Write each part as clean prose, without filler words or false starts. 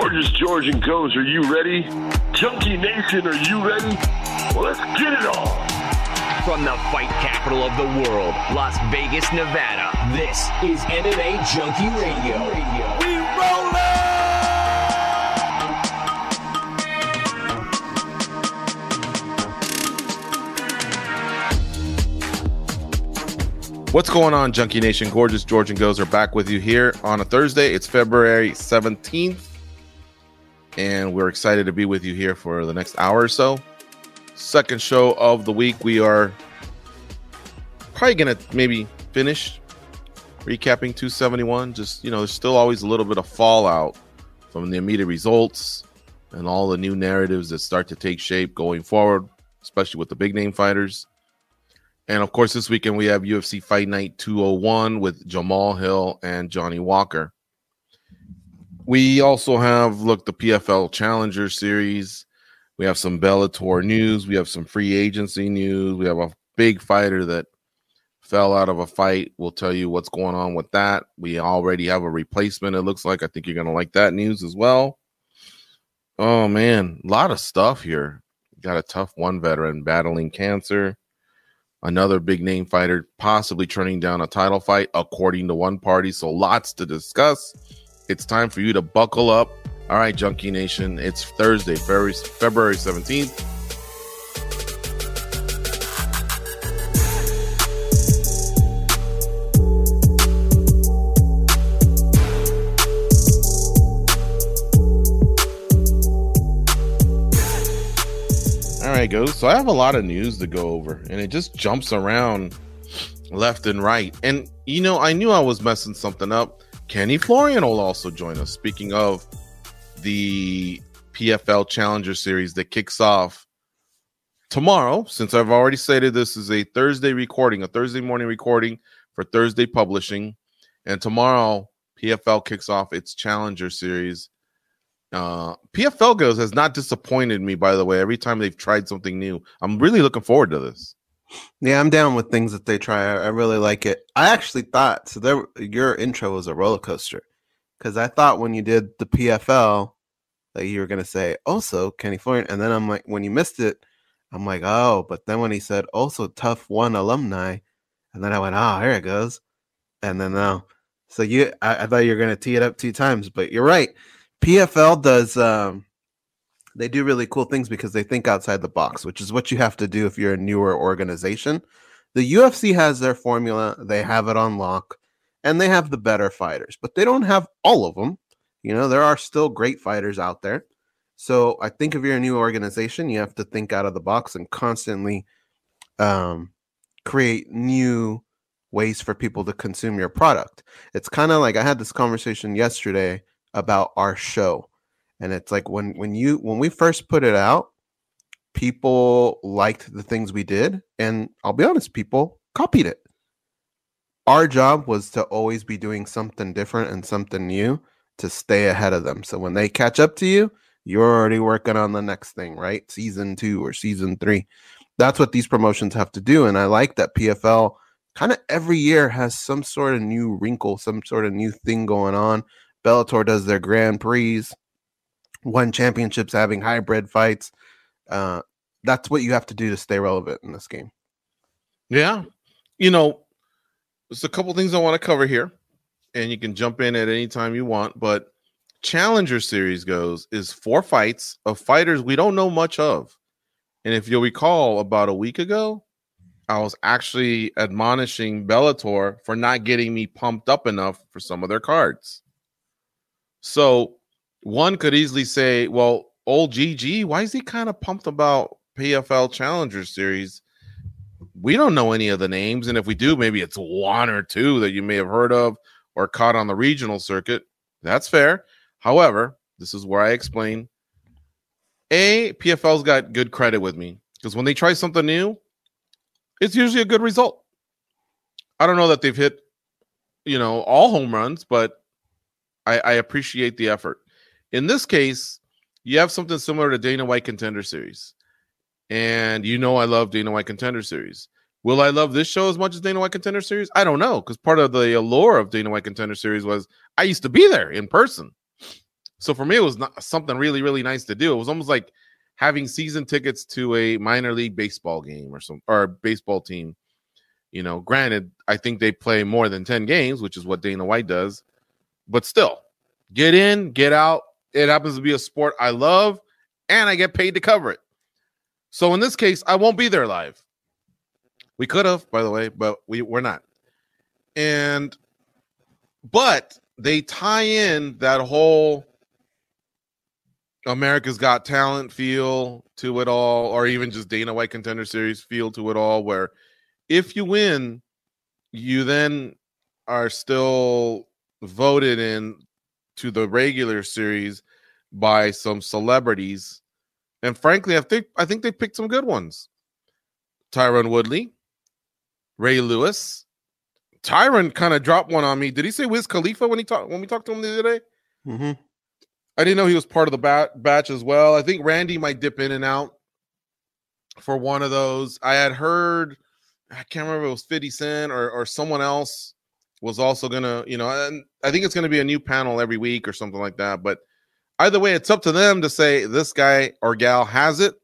Gorgeous George and Goes, are you ready? Junkie Nation, are you ready? Well, let's get it on. From the fight capital of the world, Las Vegas, Nevada, this is MMA Junkie Radio. We rollin'! What's going on, Junkie Nation? Gorgeous George and Goes are back with you here on a Thursday. It's February 17th, and we're excited to be with you here for the next hour or so. Second show of the week. We are probably going to maybe finish recapping 271. Just, there's still always a little bit of fallout from the immediate results and all the new narratives that start to take shape going forward, especially with the big name fighters. And, of course, this weekend we have UFC Fight Night 201 with Jamal Hill and Johnny Walker. We also have, the PFL Challenger Series. We have some Bellator news. We have some free agency news. We have a big fighter that fell out of a fight. We'll tell you what's going on with that. We already have a replacement, it looks like. I think you're going to like that news as well. Oh, man, a lot of stuff here. Got a tough one veteran battling cancer. Another big name fighter possibly turning down a title fight, according to one party. So lots to discuss. It's time for you to buckle up. All right, Junkie Nation. It's Thursday, February 17th. Goes. So I have a lot of news to go over, and it just jumps around left and right. And I knew I was messing something up. Kenny Florian will also join us. Speaking of the PFL Challenger Series that kicks off tomorrow, since I've already stated this is a Thursday morning recording for Thursday publishing, and tomorrow PFL kicks off its Challenger Series. PFL Goes has not disappointed me, by the way, every time they've tried something new. I'm really looking forward to this. Yeah, I'm down with things that they try. I really like it. I actually thought, your intro was a roller coaster, because I thought when you did the PFL that you were going to say, also Kenny Florian, and then I'm like, when you missed it, I'm like, oh, but then when he said, also Tough One alumni, and then I went, here it goes, and then no. So I thought you were going to tee it up 2 times, but you're right. PFL does, they do really cool things because they think outside the box, which is what you have to do if you're a newer organization. The UFC has their formula. They have it on lock, and they have the better fighters, but they don't have all of them. There are still great fighters out there. So I think if you're a new organization, you have to think out of the box and constantly create new ways for people to consume your product. It's kind of like I had this conversation yesterday about our show, and it's like when we first put it out, people liked the things we did, and I'll be honest, people copied it. Our job was to always be doing something different and something new to stay ahead of them, so when they catch up to you, you're already working on the next thing, right? Season 2 or season 3. That's what these promotions have to do, and I like that PFL kind of every year has some sort of new wrinkle, some sort of new thing going on. Bellator does their Grand Prix, won championships, having hybrid fights. That's what you have to do to stay relevant in this game. Yeah. There's a couple things I want to cover here, and you can jump in at any time you want, but Challenger Series is 4 fights of fighters we don't know much of. And if you'll recall, about a week ago, I was actually admonishing Bellator for not getting me pumped up enough for some of their cards. So one could easily say, well, old GG, why is he kind of pumped about PFL Challenger Series? We don't know any of the names. And if we do, maybe it's 1 or 2 that you may have heard of or caught on the regional circuit. That's fair. However, this is where I explain. PFL's got good credit with me, because when they try something new, it's usually a good result. I don't know that they've hit, all home runs, but I appreciate the effort. In this case, you have something similar to Dana White Contender Series. And I love Dana White Contender Series. Will I love this show as much as Dana White Contender Series? I don't know, because part of the allure of Dana White Contender Series was I used to be there in person. So for me, it was not something really, really nice to do. It was almost like having season tickets to a minor league baseball game or a baseball team. You know, granted, I think they play more than 10 games, which is what Dana White does. But still, get in, get out. It happens to be a sport I love, and I get paid to cover it. So in this case, I won't be there live. We could have, by the way, but we're not. But they tie in that whole America's Got Talent feel to it all, or even just Dana White Contender Series feel to it all, where if you win, you then are still voted in to the regular series by some celebrities. And frankly, I think they picked some good ones. Tyron Woodley, Ray Lewis. Tyron kind of dropped one on me. Did he say Wiz Khalifa when we talked to him the other day? Mm-hmm. I didn't know he was part of the batch as well. I think Randy might dip in and out for one of those. I had heard, I can't remember if it was 50 Cent or someone else was also going to, and I think it's going to be a new panel every week or something like that. But either way, it's up to them to say this guy or gal has it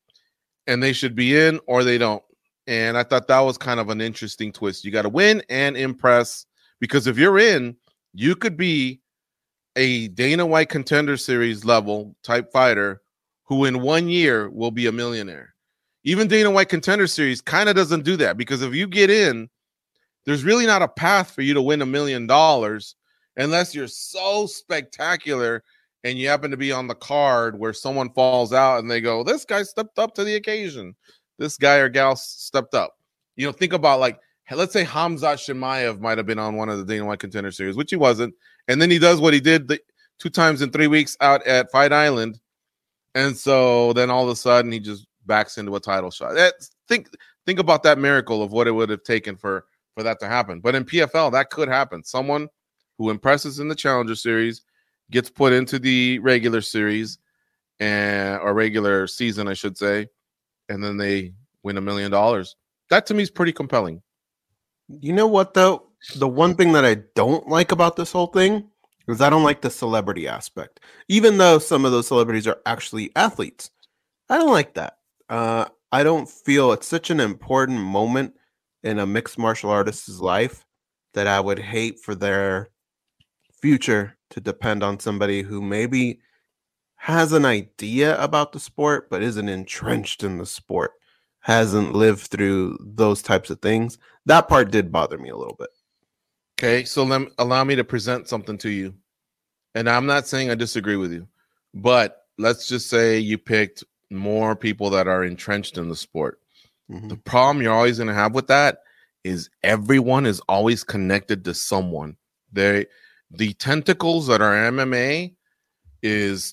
and they should be in or they don't. And I thought that was kind of an interesting twist. You got to win and impress, because if you're in, you could be a Dana White Contender Series level type fighter who in 1 year will be a millionaire. Even Dana White Contender Series kind of doesn't do that, because if you get in, there's really not a path for you to win $1 million unless you're so spectacular and you happen to be on the card where someone falls out and they go, this guy stepped up to the occasion. This guy or gal stepped up. Think about, like, let's say Hamzat Chimaev might have been on one of the Dana White Contender Series, which he wasn't. And then he does what he did 2 times in 3 weeks out at Fight Island. And so then all of a sudden he just backs into a title shot. Think about that miracle of what it would have taken for that to happen. But in PFL, that could happen. Someone who impresses in the Challenger Series gets put into the regular series or regular season, I should say, and then they win $1 million. That to me is pretty compelling. You know what, though? The one thing that I don't like about this whole thing is I don't like the celebrity aspect. Even though some of those celebrities are actually athletes, I don't like that. I don't feel it's such an important moment in a mixed martial artist's life that I would hate for their future to depend on somebody who maybe has an idea about the sport but isn't entrenched in the sport, hasn't lived through those types of things. That part did bother me a little bit. Okay, so allow me to present something to you. And I'm not saying I disagree with you, but let's just say you picked more people that are entrenched in the sport. Mm-hmm. The problem you're always going to have with that is everyone is always connected to someone. The tentacles that are MMA it's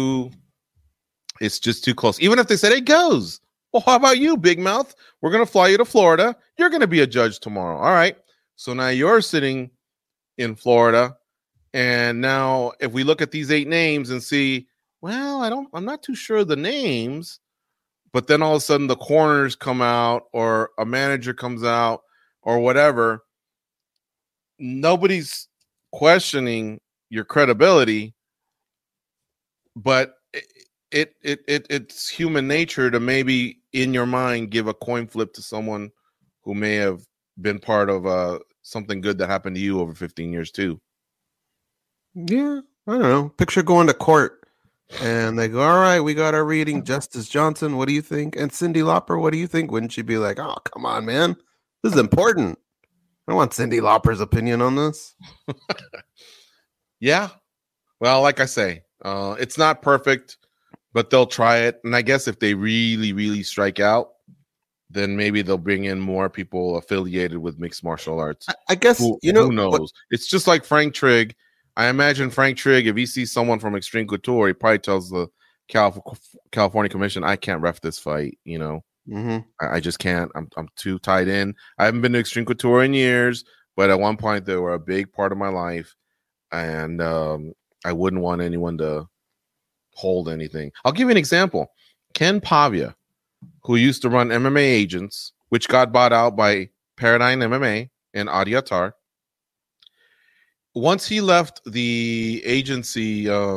just too close. Even if they said, hey, goes, well, how about you, big mouth? We're going to fly you to Florida. You're going to be a judge tomorrow. All right. So now you're sitting in Florida. And now if we look at these 8 names and see, well, I'm not too sure of the names, but then all of a sudden the corners come out or a manager comes out or whatever. Nobody's questioning your credibility, but it's human nature to maybe in your mind give a coin flip to someone who may have been part of something good that happened to you over 15 years too. Yeah, I don't know. Picture going to court and they go, all right, we got our reading. Justice Johnson, what do you think? And Cyndi Lauper, what do you think? Wouldn't she be like, oh, come on, man. This is important. I want Cyndi Lauper's opinion on this. Yeah. Well, like I say, it's not perfect, but they'll try it. And I guess if they really, really strike out, then maybe they'll bring in more people affiliated with mixed martial arts. I guess, who knows? It's just like Frank Trigg. I imagine Frank Trigg, if he sees someone from Extreme Couture, he probably tells the California Commission, I can't ref this fight, Mm-hmm. I just can't. I'm too tied in. I haven't been to Extreme Couture in years, but at one point they were a big part of my life, and I wouldn't want anyone to hold anything. I'll give you an example. Ken Pavia, who used to run MMA Agents, which got bought out by Paradigm MMA and Adi Attar. Once he left the agency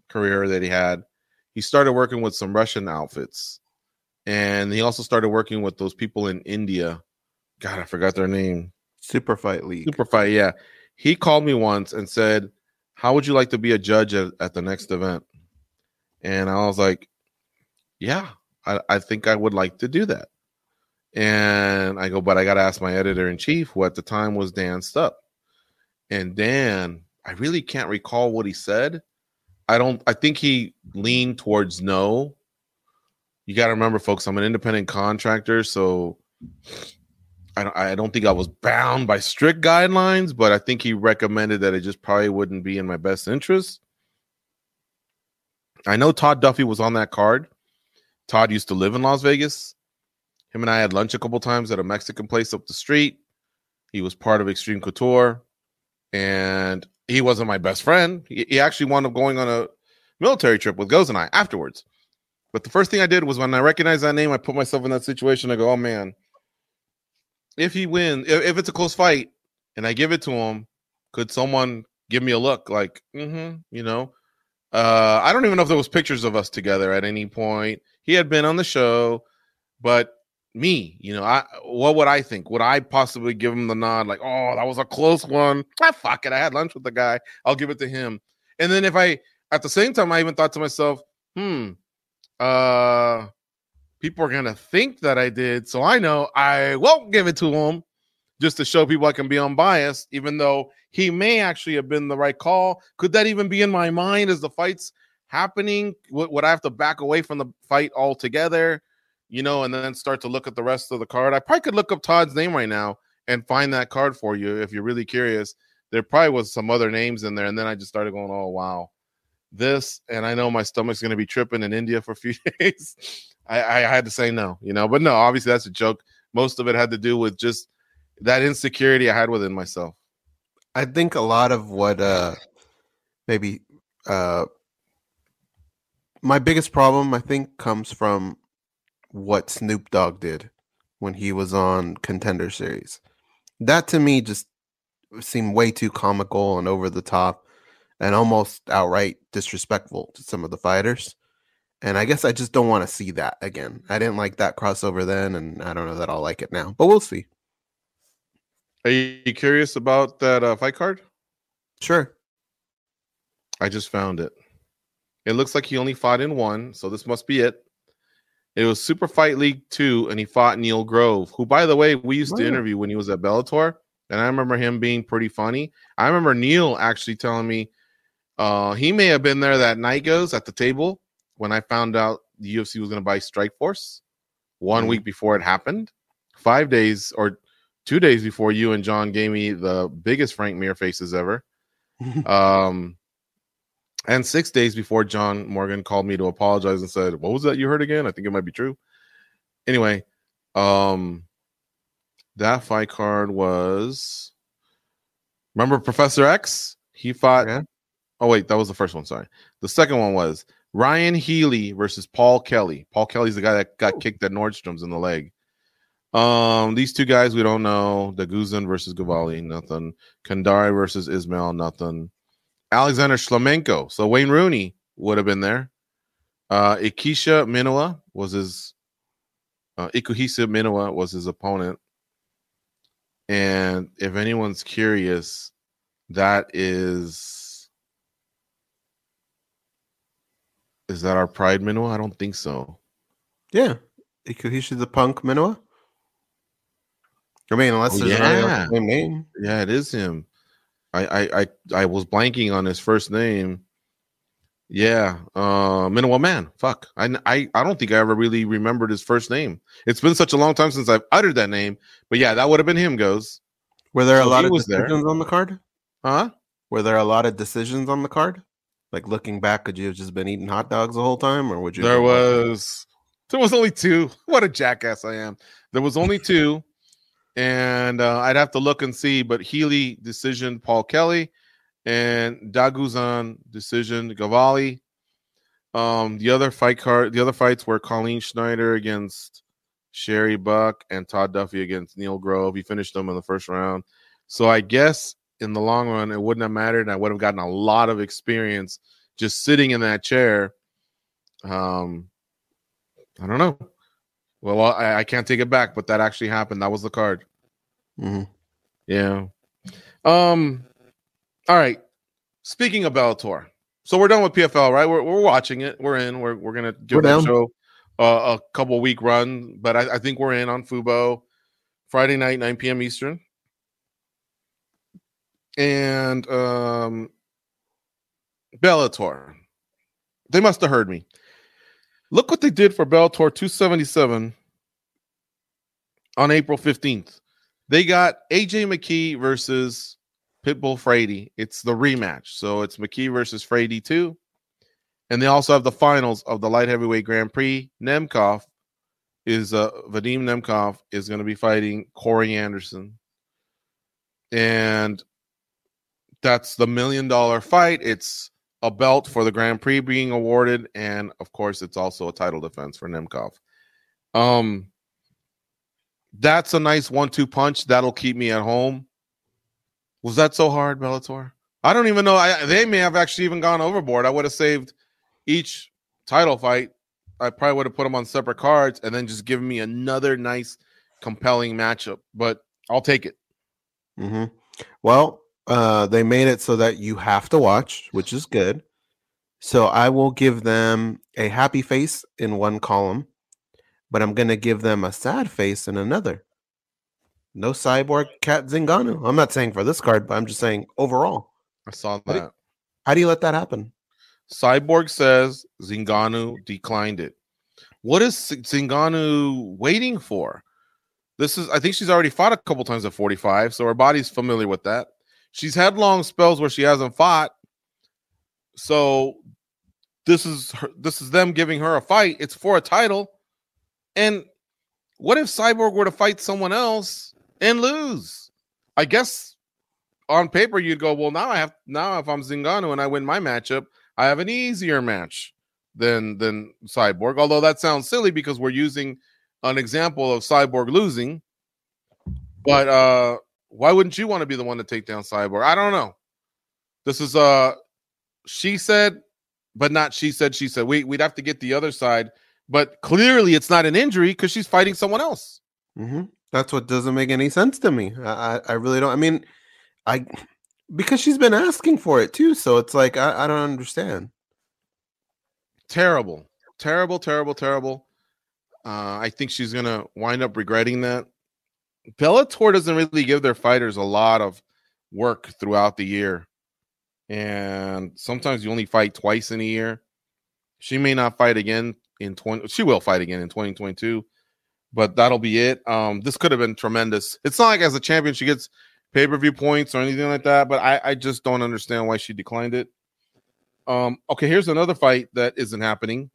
career that he had, he started working with some Russian outfits. And he also started working with those people in India. God, I forgot their name. Super Fight League. Super Fight, yeah. He called me once and said, how would you like to be a judge at the next event? And I was like, yeah, I think I would like to do that. And I go, but I got to ask my editor-in-chief, who at the time was Dan Stupp. And Dan, I really can't recall what he said. I think he leaned towards no. You got to remember, folks, I'm an independent contractor, so I don't think I was bound by strict guidelines, but I think he recommended that it just probably wouldn't be in my best interest. I know Todd Duffy was on that card. Todd used to live in Las Vegas. Him and I had lunch a couple times at a Mexican place up the street. He was part of Extreme Couture, and he wasn't my best friend. He actually wound up going on a military trip with Goz and I afterwards. But the first thing I did was when I recognized that name, I put myself in that situation. I go, oh, man, if he wins, if it's a close fight and I give it to him, could someone give me a look like, you know? I don't even know if there was pictures of us together at any point. He had been on the show, but me, you know, what would I think? Would I possibly give him the nod? Like, oh, that was a close one. Fuck it. I had lunch with the guy. I'll give it to him. And then at the same time, I even thought to myself, people are going to think that I did. So I know I won't give it to him just to show people I can be unbiased, even though he may actually have been the right call. Could that even be in my mind as the fight's happening? Would I have to back away from the fight altogether, you know, and then start to look at the rest of the card? I probably could look up Todd's name right now and find that card for you if you're really curious. There probably was some other names in there, and then I just started going, oh, wow. This, and I know my stomach's going to be tripping in India for a few days. I had to say no, you know, but no, obviously that's a joke. Most of it had to do with just that insecurity I had within myself. I think a lot of what my biggest problem, I think, comes from what Snoop Dogg did when he was on Contender Series. That to me just seemed way too comical and over the top and almost outright disrespectful to some of the fighters. And I guess I just don't want to see that again. I didn't like that crossover then, and I don't know that I'll like it now, but we'll see. Are you curious about that fight card? Sure. I just found it. It looks like he only fought in one, so this must be it. It was Super Fight League 2, and he fought Neil Grove, who, by the way, we used to interview when he was at Bellator, and I remember him being pretty funny. I remember Neil actually telling me he may have been there that night, goes at the table, when I found out the UFC was going to buy Strikeforce 1 week before it happened. 5 days or 2 days before you and John gave me the biggest Frank Mir faces ever. And 6 days before John Morgan called me to apologize and said, what was that you heard again? I think it might be true. Anyway, that fight card was, remember Professor X? He fought. Yeah. Oh, wait, that was the first one. Sorry. The second one was Ryan Healy versus Paul Kelly. Paul Kelly's the guy that got kicked at Nordstrom's in the leg. These two guys we don't know. Daguzan versus Gavali, nothing. Kandari versus Ismail, nothing. Alexander Shlemenko. So Wayne Rooney would have been there. Ikuhisa Minowa was his opponent. And if anyone's curious, that is that our Pride Minowa? I don't think so. Yeah. Ikuhisa the Punk Minowa? I mean, unless there's another same name. Yeah, it is him. I was blanking on his first name. Yeah, Minowa Man. Fuck. I don't think I ever really remembered his first name. It's been such a long time since I've uttered that name. But yeah, that would have been him, goes. Were there a lot of decisions on the card? Huh? Were there a lot of decisions on the card? Like looking back, could you have just been eating hot dogs the whole time, or would you? There was only two. What a jackass I am. There was only two. And I'd have to look and see, but Healy decision Paul Kelly, and Daguzan decision Gavali. The other fights were Colleen Schneider against Sherry Buck and Todd Duffy against Neil Grove. He finished them in the first round. So I guess in the long run, it wouldn't have mattered, and I would have gotten a lot of experience just sitting in that chair. I don't know. Well, I can't take it back, but that actually happened. That was the card. Mm-hmm. Yeah. All right. Speaking of Bellator, so we're done with PFL, right? We're watching it. We're in. We're gonna give that show a couple week run, but I think we're in on Fubo Friday night, 9 p.m. Eastern. And Bellator, they must have heard me. Look what they did for Bellator 277 on April 15th. They got AJ McKee versus Pitbull Frady. It's the rematch. So it's McKee versus Frady 2. And they also have the finals of the light heavyweight Grand Prix. Vadim Nemkov is going to be fighting Corey Anderson. And that's the $1 million fight. It's a belt for the Grand Prix being awarded, and of course, it's also a title defense for Nemkov. That's a nice 1-2 punch. That'll keep me at home. Was that so hard, Bellator? I don't even know. They may have actually even gone overboard. I would have saved each title fight. I probably would have put them on separate cards and then just given me another nice, compelling matchup. But I'll take it. Mm-hmm. Well, they made it so that you have to watch, which is good. So I will give them a happy face in one column, but I'm going to give them a sad face in another. No Cyborg Cat Zingano. I'm not saying for this card, but I'm just saying overall. I saw that. How do you let that happen? Cyborg says Zingano declined it. What is Zingano waiting for? I think she's already fought a couple times at 45, so her body's familiar with that. She's had long spells where she hasn't fought. So this is them giving her a fight. It's for a title. And what if Cyborg were to fight someone else and lose? I guess on paper you'd go, well, now if I'm Zingano and I win my matchup, I have an easier match than Cyborg. Although that sounds silly because we're using an example of Cyborg losing. But why wouldn't you want to be the one to take down Cyborg? I don't know. This is she said, but not she said, she said. We'd have to get the other side. But clearly it's not an injury because she's fighting someone else. Mm-hmm. That's what doesn't make any sense to me. I really don't. I mean, because she's been asking for it too. So it's like, I don't understand. Terrible. I think she's going to wind up regretting that. Bellator doesn't really give their fighters a lot of work throughout the year. And sometimes you only fight twice in a year. She may not fight again she will fight again in 2022, but that'll be it. This could have been tremendous. It's not like as a champion she gets pay-per-view points or anything like that, but I just don't understand why she declined it. Okay, here's another fight that isn't happening.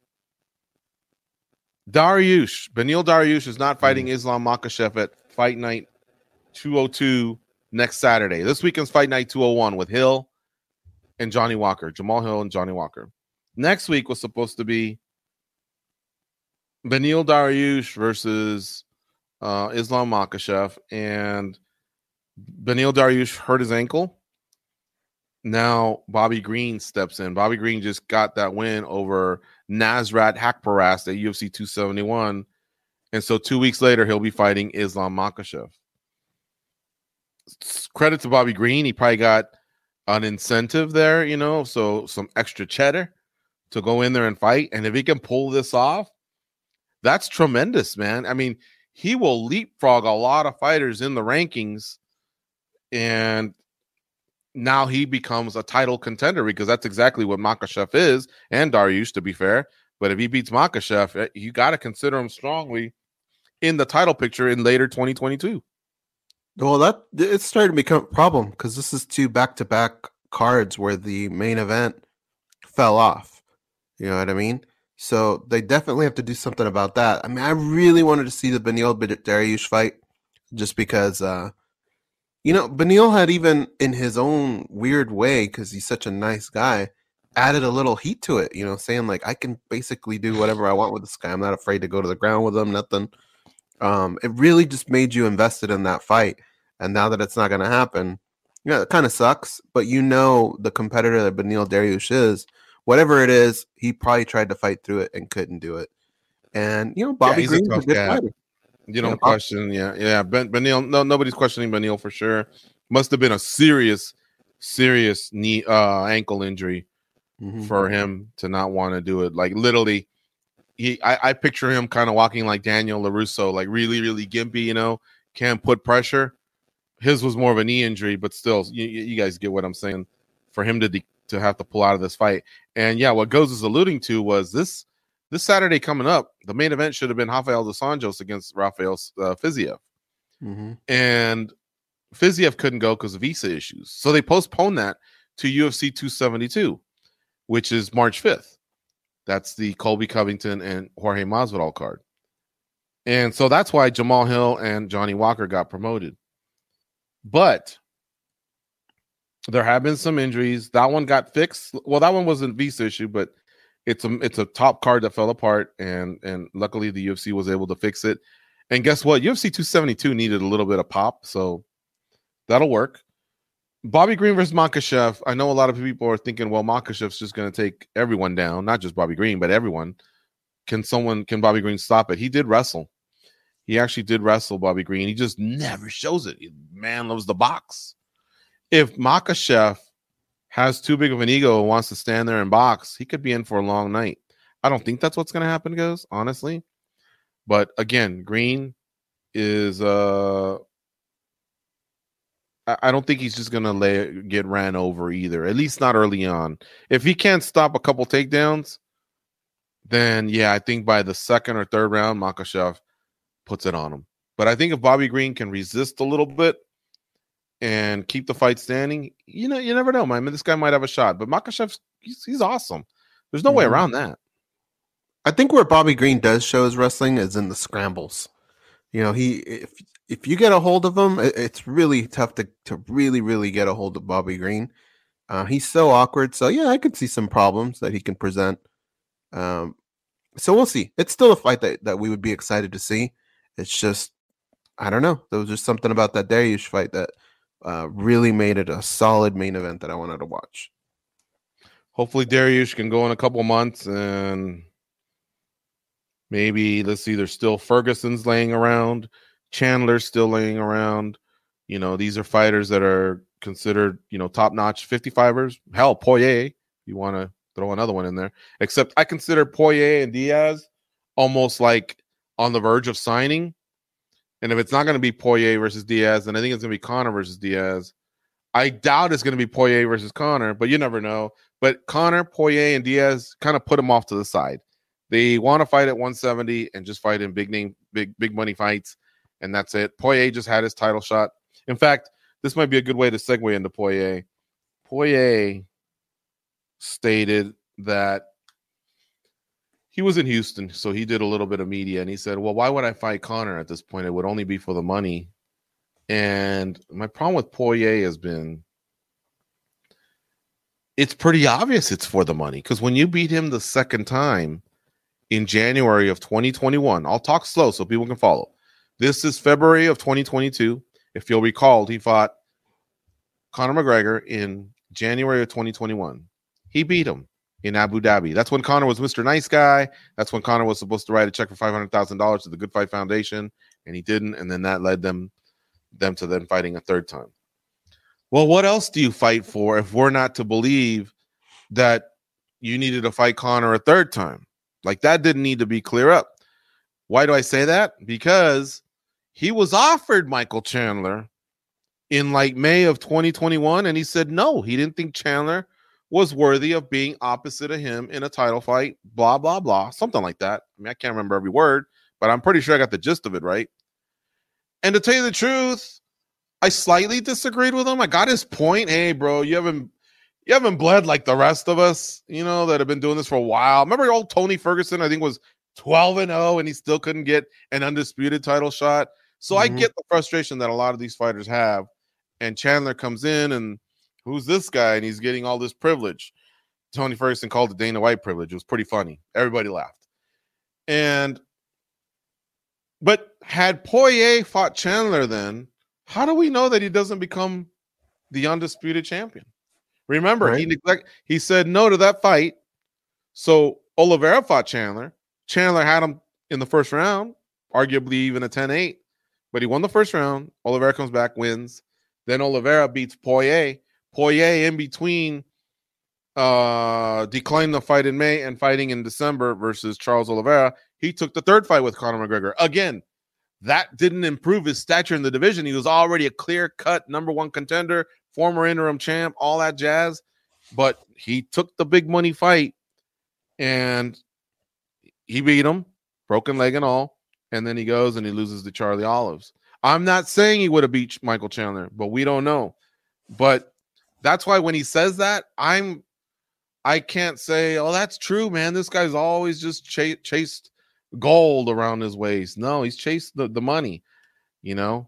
Beneil Dariush is not fighting Islam Makhachev at Fight Night 202 next Saturday. This weekend's Fight Night 201 with Hill and Johnny Walker, Jamal Hill and Johnny Walker. Next week was supposed to be Beneil Dariush versus Islam Makhachev, and Beneil Dariush hurt his ankle. Now Bobby Green steps in. Bobby Green just got that win over Nasrat Haqparast at UFC 271. And so 2 weeks later, he'll be fighting Islam Makhachev. Credit to Bobby Green. He probably got an incentive there, so some extra cheddar to go in there and fight. And if he can pull this off, that's tremendous, man. I mean, he will leapfrog a lot of fighters in the rankings. And now he becomes a title contender because that's exactly what Makhachev is, and Dariush, to be fair. But if he beats Makhachev, you got to consider him strongly in the title picture in later 2022. Well, it's starting to become a problem because this is 2 back-to-back cards where the main event fell off. You know what I mean? So they definitely have to do something about that. I mean, I really wanted to see the Beneil Dariush fight just because, Beneil had, even in his own weird way, because he's such a nice guy, added a little heat to it, saying like, I can basically do whatever I want with this guy. I'm not afraid to go to the ground with him, nothing. It really just made you invested in that fight. And now that it's not going to happen, it kind of sucks. But the competitor that Beneil Dariush is, whatever it is, he probably tried to fight through it and couldn't do it. And Bobby he's Green's a a tough good cat. fighter. You don't question, Beneil. No, nobody's questioning Beneil for sure. Must have been a serious knee ankle injury for him to not want to do it. Like literally, I picture him kind of walking like Daniel LaRusso, like really, really gimpy. Can't put pressure. His was more of a knee injury, but still, you guys get what I'm saying. For him to have to pull out of this fight, and what Goes is alluding to was this Saturday coming up. The main event should have been Rafael dos Anjos against Rafael Fiziev, and Fiziev couldn't go because of visa issues, so they postponed that to UFC 272, which is March 5th. That's the Colby Covington and Jorge Masvidal card, and so that's why Jamal Hill and Johnny Walker got promoted. But there have been some injuries. That one got fixed. Well, that one wasn't a visa issue, but it's a top card that fell apart, and luckily the UFC was able to fix it. And guess what? UFC 272 needed a little bit of pop, so that'll work. Bobby Green versus Makhachev. I know a lot of people are thinking, well, Makhachev's just going to take everyone down, not just Bobby Green, but everyone. Can Bobby Green stop it? He did wrestle. He actually did wrestle Bobby Green. He just never shows it. Man loves the box. If Makhachev has too big of an ego and wants to stand there and box, he could be in for a long night. I don't think that's what's going to happen, guys, honestly. But again, Green is I don't think he's just going to get ran over either, at least not early on. If he can't stop a couple takedowns, then I think by the second or third round, Makhachev puts it on him. But I think if Bobby Green can resist a little bit and keep the fight standing, you never know, man. This guy might have a shot. But Makhachev, he's awesome. There's no way around that. I think where Bobby Green does show his wrestling is in the scrambles. If you get a hold of him, it's really tough to really, really get a hold of Bobby Green. He's so awkward. So I could see some problems that he can present. So we'll see. It's still a fight that we would be excited to see. It's just, I don't know. There was just something about that Dariush fight that really made it a solid main event that I wanted to watch. Hopefully Dariush can go in a couple months, and maybe let's see, there's still Ferguson's laying around, Chandler's still laying around. These are fighters that are considered, top-notch 55ers. Hell, Poirier, you want to throw another one in there. Except I consider Poirier and Diaz almost like on the verge of signing. And if it's not going to be Poirier versus Diaz, then I think it's going to be Conor versus Diaz. I doubt it's going to be Poirier versus Conor, but you never know. But Conor, Poirier, and Diaz kind of put them off to the side. They want to fight at 170 and just fight in big money fights, and that's it. Poirier just had his title shot. In fact, this might be a good way to segue into Poirier. Poirier stated that he was in Houston, so he did a little bit of media, and he said, well, why would I fight Conor at this point? It would only be for the money. And my problem with Poirier has been, it's pretty obvious it's for the money, because when you beat him the second time in January of 2021, I'll talk slow so people can follow. This is February of 2022. If you'll recall, he fought Conor McGregor in January of 2021. He beat him in Abu Dhabi. That's when Conor was Mr. Nice Guy. That's when Conor was supposed to write a check for $500,000 to the Good Fight Foundation, and he didn't, and then that led them to then fighting a third time. Well, what else do you fight for if we're not to believe that you needed to fight Conor a third time? Like, that didn't need to be clear up. Why do I say that? Because he was offered Michael Chandler in like May of 2021, and he said no. He didn't think Chandler was worthy of being opposite of him in a title fight, blah, blah, blah, something like that. I mean, I can't remember every word, but I'm pretty sure I got the gist of it right. And to tell you the truth, I slightly disagreed with him. I got his point. Hey, bro, you haven't bled like the rest of us, that have been doing this for a while. Remember old Tony Ferguson, I think, was 12-0, and he still couldn't get an undisputed title shot. So I get the frustration that a lot of these fighters have. And Chandler comes in, and who's this guy? And he's getting all this privilege. Tony Ferguson called it Dana White privilege. It was pretty funny. Everybody laughed. But had Poirier fought Chandler then, how do we know that he doesn't become the undisputed champion? Remember, right. He said no to that fight So Oliveira fought Chandler. Chandler had him in the first round, arguably even a 10-8, but he won the first round. Oliveira comes back, wins. Then Oliveira beats Poirier. Poirier in between declined the fight in May and fighting in December versus Charles Oliveira. He took the third fight with Conor McGregor. Again, that didn't improve his stature in the division. He was already a clear-cut number one contender, former interim champ, all that jazz. But he took the big money fight, and he beat him, broken leg and all. And then he goes and he loses to Charlie Olives. I'm not saying he would have beat Michael Chandler, but we don't know. But that's why when he says that, I can't say, oh, that's true, man. This guy's always just chased gold around his waist. No, he's chased the money, you know.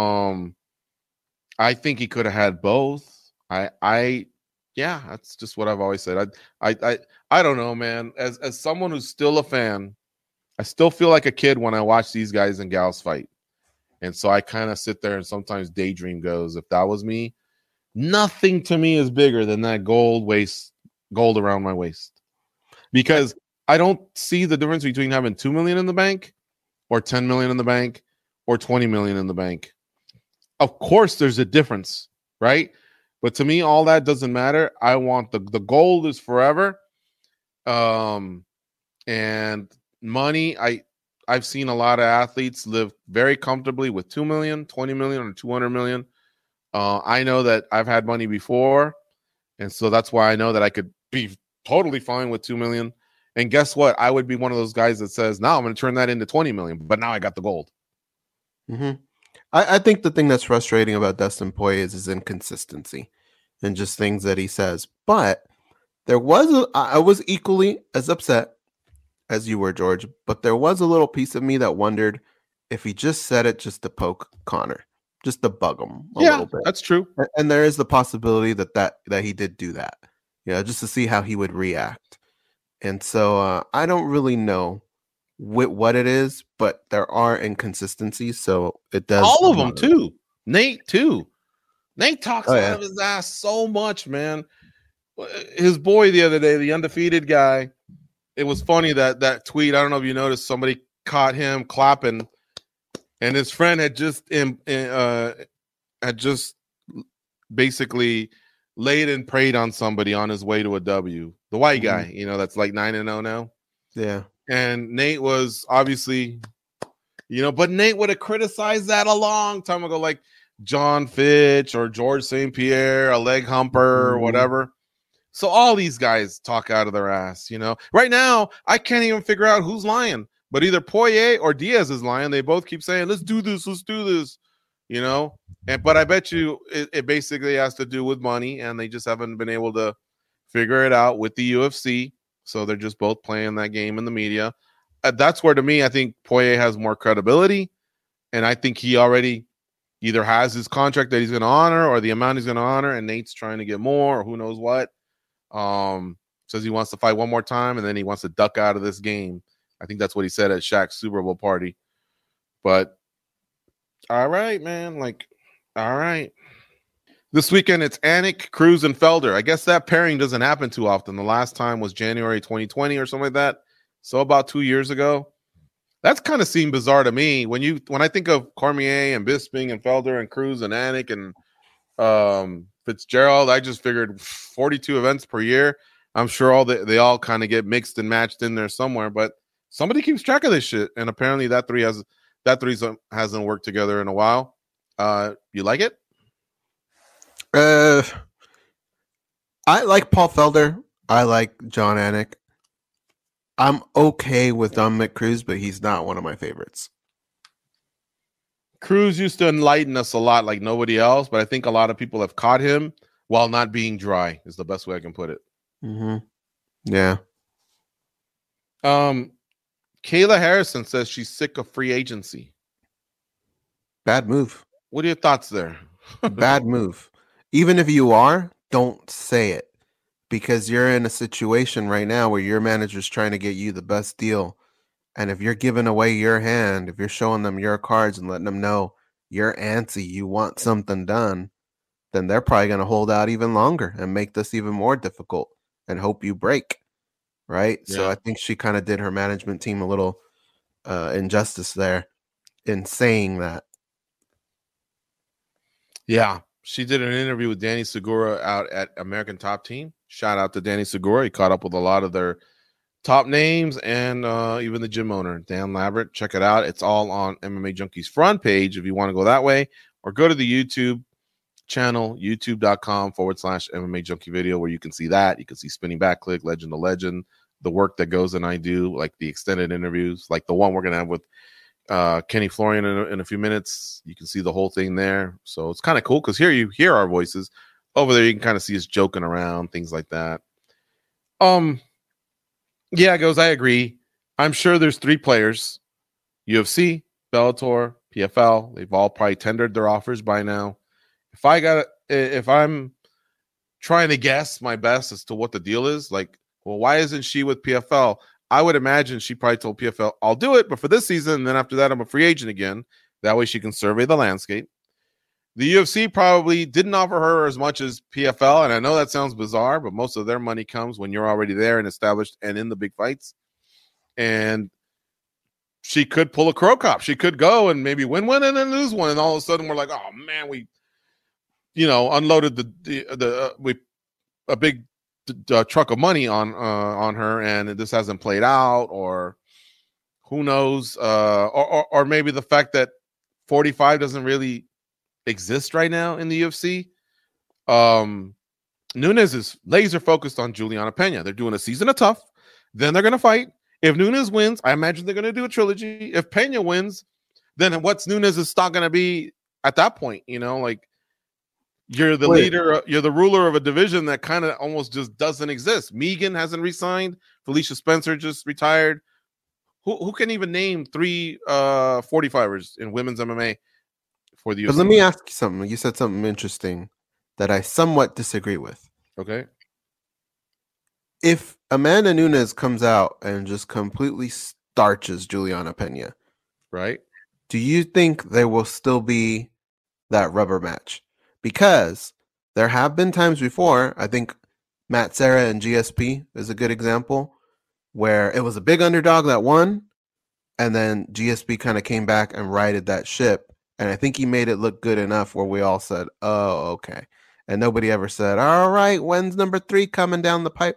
I think he could have had both. Yeah, that's just what I've always said. I don't know, man. As someone who's still a fan, I still feel like a kid when I watch these guys and gals fight. And so I kind of sit there and sometimes daydream goes, if that was me, nothing to me is bigger than that gold around my waist. Because I don't see the difference between having 2 million in the bank or 10 million in the bank or 20 million in the bank. Of course there's a difference, right? But to me, all that doesn't matter. I want the gold is forever. And money, I've seen a lot of athletes live very comfortably with 2 million, 20 million, or 200 million. I know that I've had money before. And so that's why I know that I could be totally fine with 2 million. And guess what? I would be one of those guys that says, now I'm going to turn that into 20 million, but now I got the gold. Mm-hmm. I think the thing that's frustrating about Dustin Poirier is his inconsistency and just things that he says. But I was equally as upset as you were, George, but there was a little piece of me that wondered if he just said it just to poke Conor, just to bug him a little bit. That's true. And there is the possibility that he did do that, just to see how he would react. And so I don't really know what it is, but there are inconsistencies, so it does. All of them too. Nate too. Nate talks out of his ass so much, man. His boy the other day, the undefeated guy. It was funny that tweet. I don't know if you noticed. Somebody caught him clapping, and his friend had just basically laid and prayed on somebody on his way to a W. The white guy, that's like 9-0 now. Yeah. And Nate was obviously, but Nate would have criticized that a long time ago, like John Fitch or George St. Pierre, a leg humper or whatever. So all these guys talk out of their ass, Right now, I can't even figure out who's lying, but either Poirier or Diaz is lying. They both keep saying, let's do this. But I bet you it basically has to do with money, and they just haven't been able to figure it out with the UFC. So they're just both playing that game in the media. That's where, to me, I think Poirier has more credibility. And I think he already either has his contract that he's going to honor or the amount he's going to honor. And Nate's trying to get more or who knows what. Says he wants to fight one more time and then he wants to duck out of this game. I think that's what he said at Shaq's Super Bowl party. But all right, man. All right. This weekend, it's Anik, Cruz, and Felder. I guess that pairing doesn't happen too often. The last time was January 2020 or something like that. So about 2 years ago. That's kind of seemed bizarre to me. When I think of Cormier and Bisping and Felder and Cruz and Anik and Fitzgerald, I just figured 42 events per year. I'm sure they all kind of get mixed and matched in there somewhere. But somebody keeps track of this shit, and apparently that three hasn't worked together in a while. You like it? I like Paul Felder. I like John Anik. I'm okay with Dominic Cruz, but he's not one of my favorites. Cruz used to enlighten us a lot like nobody else, but I think a lot of people have caught him while not being dry is the best way I can put it. Mm-hmm. Yeah. Kayla Harrison says she's sick of free agency. Bad move. What are your thoughts there? Bad move. Even if you are, don't say it, because you're in a situation right now where your manager's trying to get you the best deal. And if you're giving away your hand, if you're showing them your cards and letting them know you're antsy, you want something done, then they're probably going to hold out even longer and make this even more difficult and hope you break. right? So Yeah. I think she kind of did her management team a little injustice there in saying that. Yeah. She did an interview with Danny Segura out at American Top Team. Shout out to Danny Segura. He caught up with a lot of their top names and even the gym owner, Dan Labbert. Check it out. It's all on MMA Junkie's front page if you want to go that way, or go to the YouTube channel, youtube.com/MMA Junkie video, where you can see that. You can see Spinning Back Click, Legend to Legend, the work that goes and I do, like the extended interviews, like the one we're going to have with Kenny Florian in a few minutes. You can see the whole thing there. So it's kind of cool because here you hear our voices. Over there, you can kind of see us joking around, things like that. Yeah, Goes, I agree. I'm sure there's 3 players, UFC, Bellator, PFL. They've all probably tendered their offers by now. If I'm trying to guess my best as to what the deal is, like, well, why isn't she with PFL? I would imagine she probably told PFL, I'll do it, but for this season, and then after that, I'm a free agent again. That way she can survey the landscape. The UFC probably didn't offer her as much as PFL, and I know that sounds bizarre, but most of their money comes when you're already there and established and in the big fights. And she could pull a Crow Cop. She could go and maybe win one and then lose one, and all of a sudden we're like, oh man, we, unloaded a big truck of money on her, and this hasn't played out, or who knows, or maybe the fact that 45 doesn't really exist right now in the UFC. Nunes is laser focused on Juliana Pena. They're doing a season of tough, then they're going to fight. If Nunes wins, I imagine they're going to do a trilogy. If Pena wins, then what's Nunes' stock going to be at that point? Like, you're the leader, you're the ruler of a division that kind of almost just doesn't exist. Megan hasn't resigned. Felicia Spencer just retired. Who can even name 3 45ers in women's MMA for the UFC? But let me ask you something. You said something interesting that I somewhat disagree with. Okay. If Amanda Nunes comes out and just completely starches Juliana Pena, right? Do you think there will still be that rubber match? Because there have been times before, I think Matt Serra and GSP is a good example, where it was a big underdog that won, and then GSP kind of came back and righted that ship. And I think he made it look good enough where we all said, oh, okay. And nobody ever said, all right, when's number 3 coming down the pipe?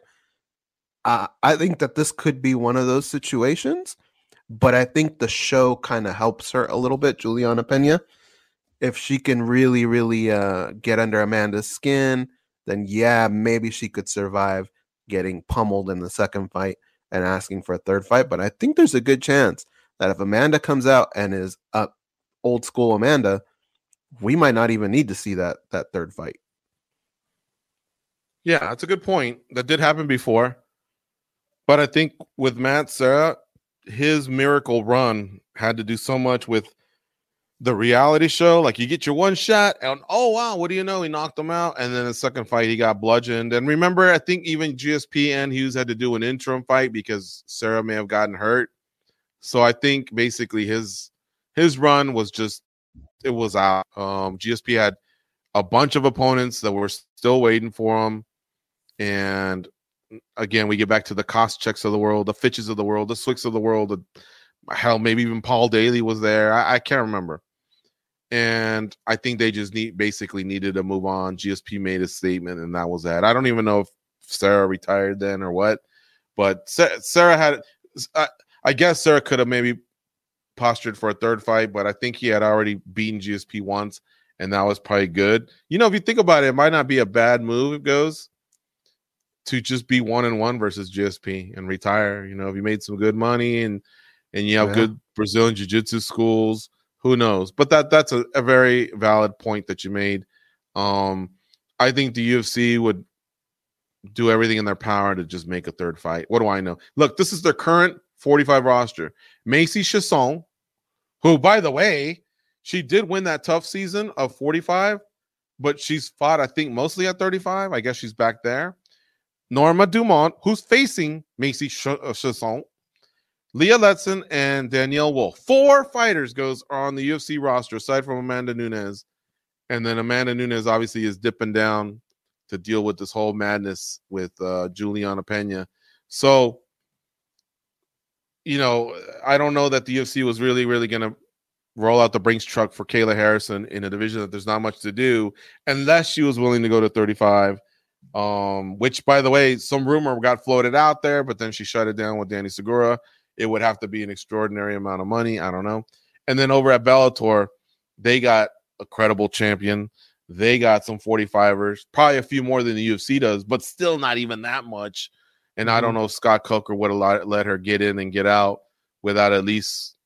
I think that this could be one of those situations, but I think the show kind of helps her a little bit, Juliana Pena. If she can really, really get under Amanda's skin, then yeah, maybe she could survive getting pummeled in the second fight and asking for a third fight. But I think there's a good chance that if Amanda comes out and is up old school Amanda, we might not even need to see that third fight. Yeah, that's a good point. That did happen before. But I think with Matt Serra, his miracle run had to do so much with the reality show. Like, you get your one shot and, oh, wow, what do you know? He knocked him out. And then the second fight, he got bludgeoned. And remember, I think even GSP and Hughes had to do an interim fight because Serra may have gotten hurt. So I think basically his run was just, it was out. GSP had a bunch of opponents that were still waiting for him. And again, we get back to the cost checks of the world, the Fitches of the world, the Swicks of the world. Hell, maybe even Paul Daly was there. I can't remember. And I think they just basically needed to move on. GSP made a statement, and that was that. I don't even know if Serra retired then or what. But Serra had, I guess Serra could have maybe postured for a third fight, but I think he had already beaten GSP once, and that was probably good. If you think about it, it might not be a bad move, it goes, to just be 1-1 versus GSP and retire. If you made some good money and you have good Brazilian jiu-jitsu schools, who knows? But that's a very valid point that you made. I think the UFC would do everything in their power to just make a third fight. What do I know? Look, this is their current 45 roster. Macy Chiasson, who, by the way, she did win that tough season of 45, but she's fought, I think, mostly at 35. I guess she's back there. Norma Dumont, who's facing Macy Chiasson, Leah Letson, and Danielle Wolf. 4 fighters goes on the UFC roster, aside from Amanda Nunes. And then Amanda Nunes obviously is dipping down to deal with this whole madness with Juliana Pena. So I don't know that the UFC was really, really going to roll out the Brinks truck for Kayla Harrison in a division that there's not much to do, unless she was willing to go to 35. Which, by the way, some rumor got floated out there, but then she shut it down with Danny Segura. It would have to be an extraordinary amount of money. I don't know. And then over at Bellator, they got a credible champion. They got some 45ers, probably a few more than the UFC does, but still not even that much. And I don't know if Scott Coker would have let her get in and get out without at least,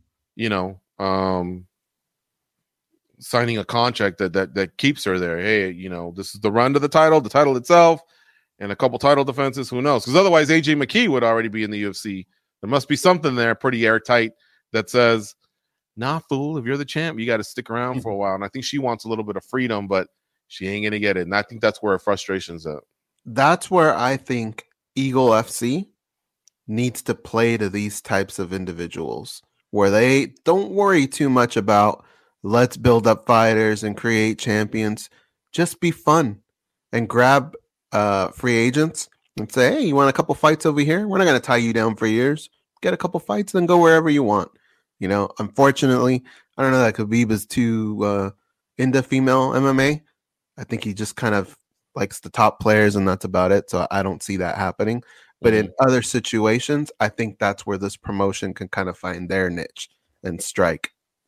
signing a contract that keeps her there. Hey, this is the run to the title itself, and a couple title defenses. Who knows? Because otherwise, AJ McKee would already be in the UFC. There must be something there pretty airtight that says, nah, fool, if you're the champ, you got to stick around for a while. And I think she wants a little bit of freedom, but she ain't going to get it. And I think that's where her frustration's at. That's where I think Eagle FC needs to play to these types of individuals, where they don't worry too much about let's build up fighters and create champions. Just be fun and grab free agents and say, hey, you want a couple fights over here? We're not going to tie you down for years. Get a couple fights, then go wherever you want. Unfortunately, I don't know that Khabib is too into female MMA. I think he just kind of likes the top players, and that's about it. So I don't see that happening. But in other situations, I think that's where this promotion can kind of find their niche and strike.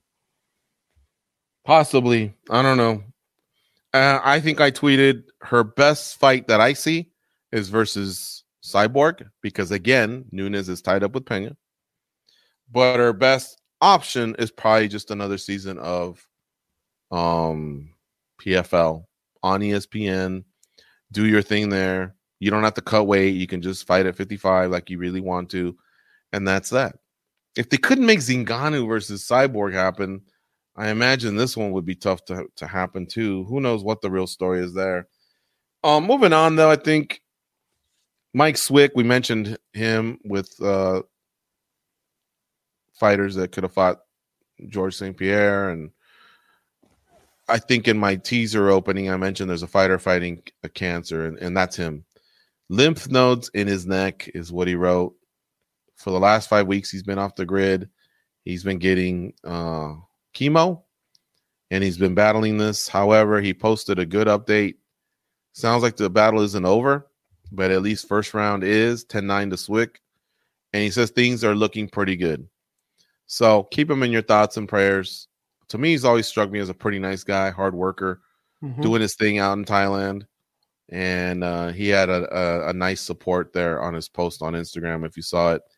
Possibly. I don't know. I think I tweeted her best fight that I see is versus Cyborg, because, again, Nunes is tied up with Pena. But her best option is probably just another season of PFL on ESPN. Do your thing there. You don't have to cut weight. You can just fight at 55 like you really want to. And that's that. If they couldn't make Ngannou versus Cyborg happen, I imagine this one would be tough to happen too. Who knows what the real story is there. Moving on, though, I think Mike Swick, we mentioned him with fighters that could have fought George St. Pierre. And I think in my teaser opening, I mentioned there's a fighter fighting a cancer, and that's him. Lymph nodes in his neck is what he wrote. For the last 5 weeks, he's been off the grid. He's been getting chemo, and he's been battling this. However, he posted a good update. Sounds like the battle isn't over, but at least first round is 10-9 to Swick. And he says things are looking pretty good. So keep him in your thoughts and prayers. To me, he's always struck me as a pretty nice guy, hard worker, doing his thing out in Thailand. And he had a nice support there on his post on Instagram, if you saw it.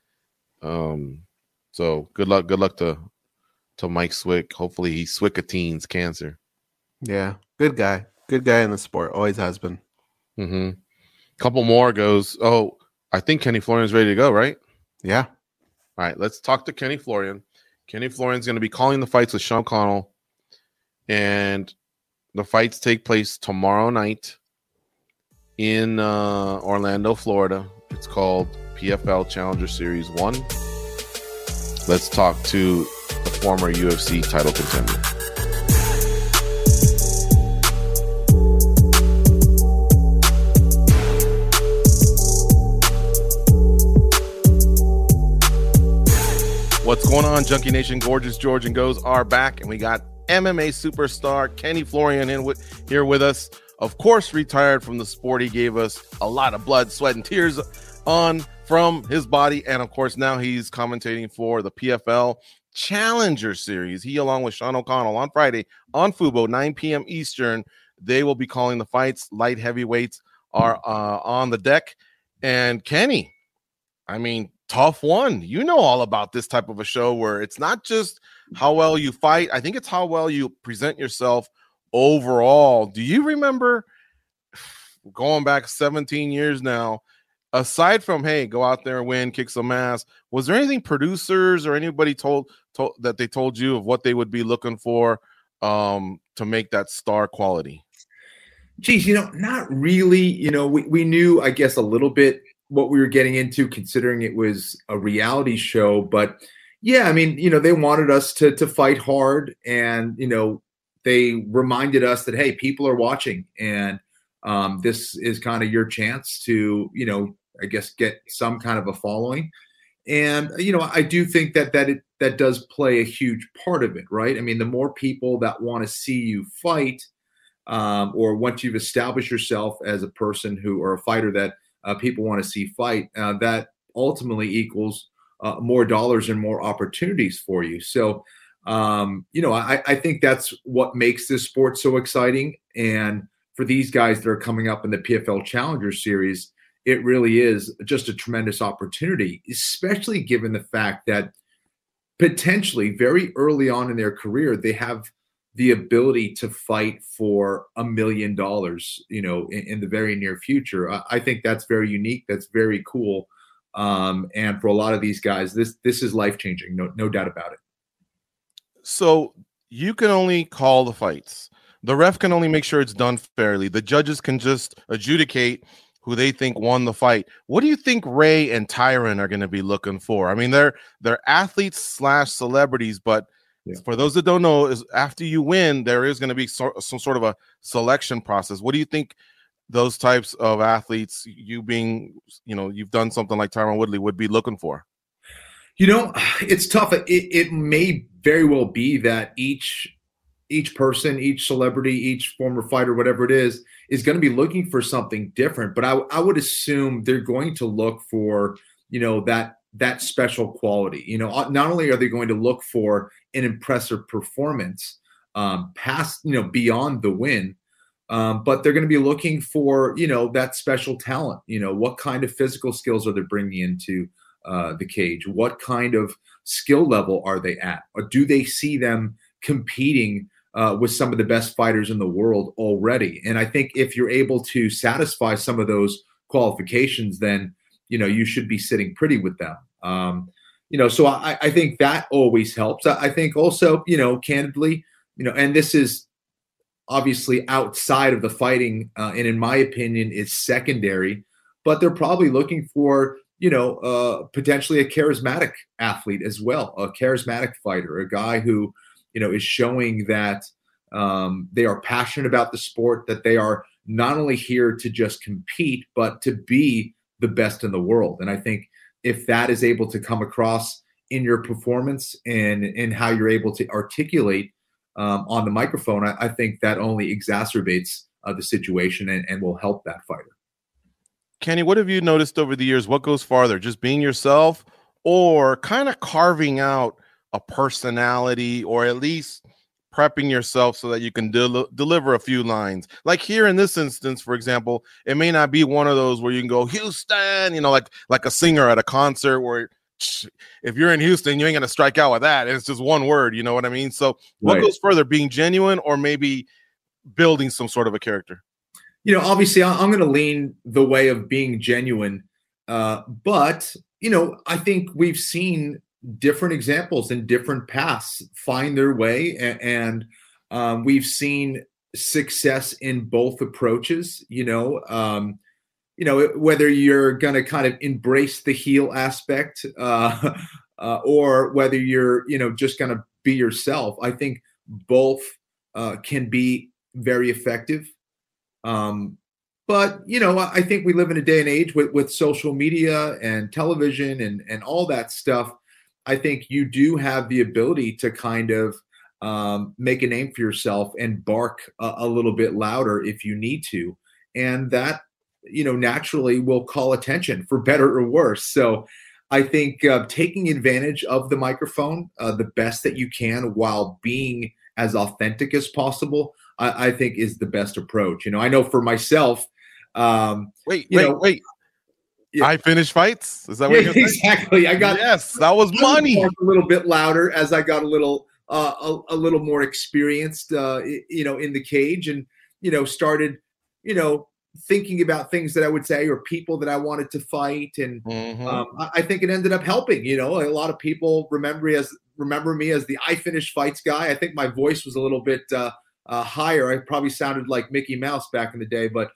So good luck to Mike Swick. Hopefully he Swickatines cancer. Yeah, good guy in the sport, always has been. Couple more goes. Oh, I think Kenny Florian's ready to go, right? Yeah. All right, let's talk to Kenny Florian. Kenny Florian's going to be calling the fights with Sean Connell, and the fights take place tomorrow night in Orlando, Florida. It's called PFL Challenger Series 1. Let's talk to the former UFC title contender. What's going on, Junkie Nation? Gorgeous George and Goes are back, and we got MMA superstar Kenny Florian here with us. Of course, retired from the sport he gave us a lot of blood, sweat, and tears on from his body. And of course, now he's commentating for the PFL Challenger Series. He, along with Sean O'Connell, on Friday on Fubo, 9 p.m. Eastern, they will be calling the fights. Light heavyweights are on the deck. And Kenny, I mean, tough one. You know all about this type of a show where it's not just how well you fight. I think it's how well you present yourself overall. Do you remember, going back 17 years now, aside from, hey, go out there and win, kick some ass, was there anything producers or anybody told that they told you of what they would be looking for to make that star quality? Geez, not really. We knew, I guess, a little bit what we were getting into, considering it was a reality show. But yeah, I mean, they wanted us to fight hard, and they reminded us that, hey, people are watching, and this is kind of your chance to I guess get some kind of a following. And I do think that does play a huge part of it, right? I mean, the more people that want to see you fight, or once you've established yourself as a person who, or a fighter that people want to see fight, that ultimately equals more dollars and more opportunities for you. So, I think that's what makes this sport so exciting. And for these guys that are coming up in the PFL Challenger Series, it really is just a tremendous opportunity, especially given the fact that potentially very early on in their career, they have the ability to fight for $1 million, in the very near future. I think that's very unique. That's very cool. And for a lot of these guys, this is life-changing. No doubt about it. So you can only call the fights. The ref can only make sure it's done fairly. The judges can just adjudicate who they think won the fight. What do you think Ray and Tyron are going to be looking for? I mean, they're athletes / celebrities, but for those that don't know, is after you win, there is going to be some sort of a selection process. What do you think those types of athletes, you being, you've done something like Tyron Woodley, would be looking for? It's tough. It may very well be that each person, each celebrity, each former fighter, whatever it is going to be looking for something different. But I would assume they're going to look for, that special quality. Not only are they going to look for an impressive performance past, beyond the win, but they're going to be looking for, that special talent. What kind of physical skills are they bringing into the cage? What kind of skill level are they at? Or do they see them competing with some of the best fighters in the world already? And I think if you're able to satisfy some of those qualifications, then, you should be sitting pretty with them. So I think that always helps. I think also, candidly, and this is obviously outside of the fighting, and in my opinion, is secondary, but they're probably looking for, potentially a charismatic athlete as well, a charismatic fighter, a guy who, is showing that they are passionate about the sport, that they are not only here to just compete, but to be the best in the world. And I think if that is able to come across in your performance and in how you're able to articulate on the microphone, I think that only exacerbates the situation and will help that fighter. Kenny, what have you noticed over the years? What goes farther, just being yourself or kind of carving out a personality, or at least prepping yourself so that you can deliver a few lines? Like here in this instance, for example, it may not be one of those where you can go Houston, like a singer at a concert where if you're in Houston, you ain't going to strike out with that. It's just one word, you know what I mean? So what goes further, being genuine or maybe building some sort of a character? Obviously I'm going to lean the way of being genuine. But, I think we've seen different examples in different paths find their way. And we've seen success in both approaches, whether you're going to kind of embrace the heel aspect or whether you're, just going to be yourself. I think both can be very effective. But, I think we live in a day and age with social media and television and all that stuff. I think you do have the ability to kind of make a name for yourself and bark a little bit louder if you need to. And that, naturally will call attention for better or worse. So I think taking advantage of the microphone the best that you can while being as authentic as possible, I think is the best approach. I know for myself. Wait. Yeah. I finished fights. Is that what you're saying? Exactly? That was money. A little bit louder as I got a little more experienced, in the cage, and started, thinking about things that I would say or people that I wanted to fight, and I think it ended up helping. A lot of people remember me as the I finish fights guy. I think my voice was a little bit higher. I probably sounded like Mickey Mouse back in the day, but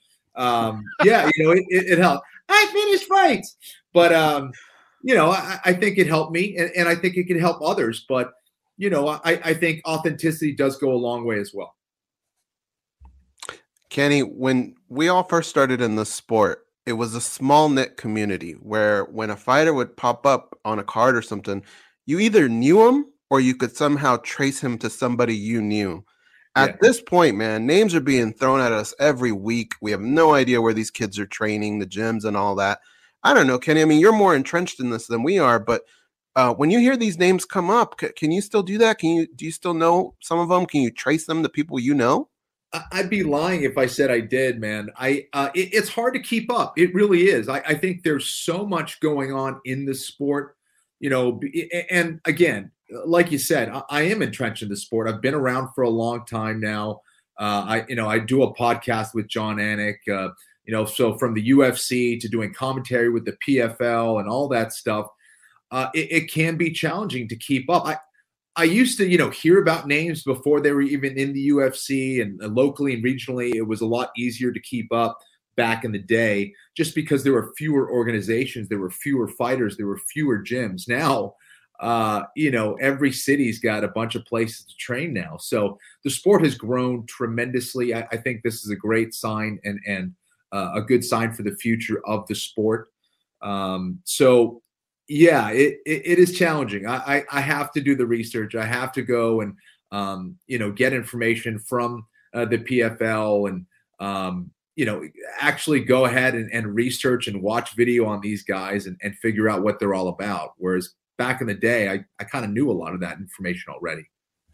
it helped. I finish fights, but I think it helped me, and I think it can help others. But I think authenticity does go a long way as well. Kenny, when we all first started in this sport, it was a small knit community where when a fighter would pop up on a card or something, you either knew him or you could somehow trace him to somebody you knew. At this point, man, names are being thrown at us every week. We have no idea where these kids are training, the gyms and all that. I don't know, Kenny. I mean, you're more entrenched in this than we are, but when you hear these names come up, can you still do that? Do you still know some of them? Can you trace them to people you know? I'd be lying if I said I did, man. It's hard to keep up. It really is. I think there's so much going on in the sport, and again, like you said, I am entrenched in the sport. I've been around for a long time now. I do a podcast with John Anik, so from the UFC to doing commentary with the PFL and all that stuff, it can be challenging to keep up. I used to, hear about names before they were even in the UFC, and locally and regionally, it was a lot easier to keep up back in the day, just because there were fewer organizations, there were fewer fighters, there were fewer gyms. Now, every city's got a bunch of places to train now. So the sport has grown tremendously. I think this is a great sign and a good sign for the future of the sport. Yeah, it is challenging. I have to do the research. I have to go and, get information from the PFL and, actually go ahead and research and watch video on these guys and figure out what they're all about. Whereas back in the day, I kind of knew a lot of that information already.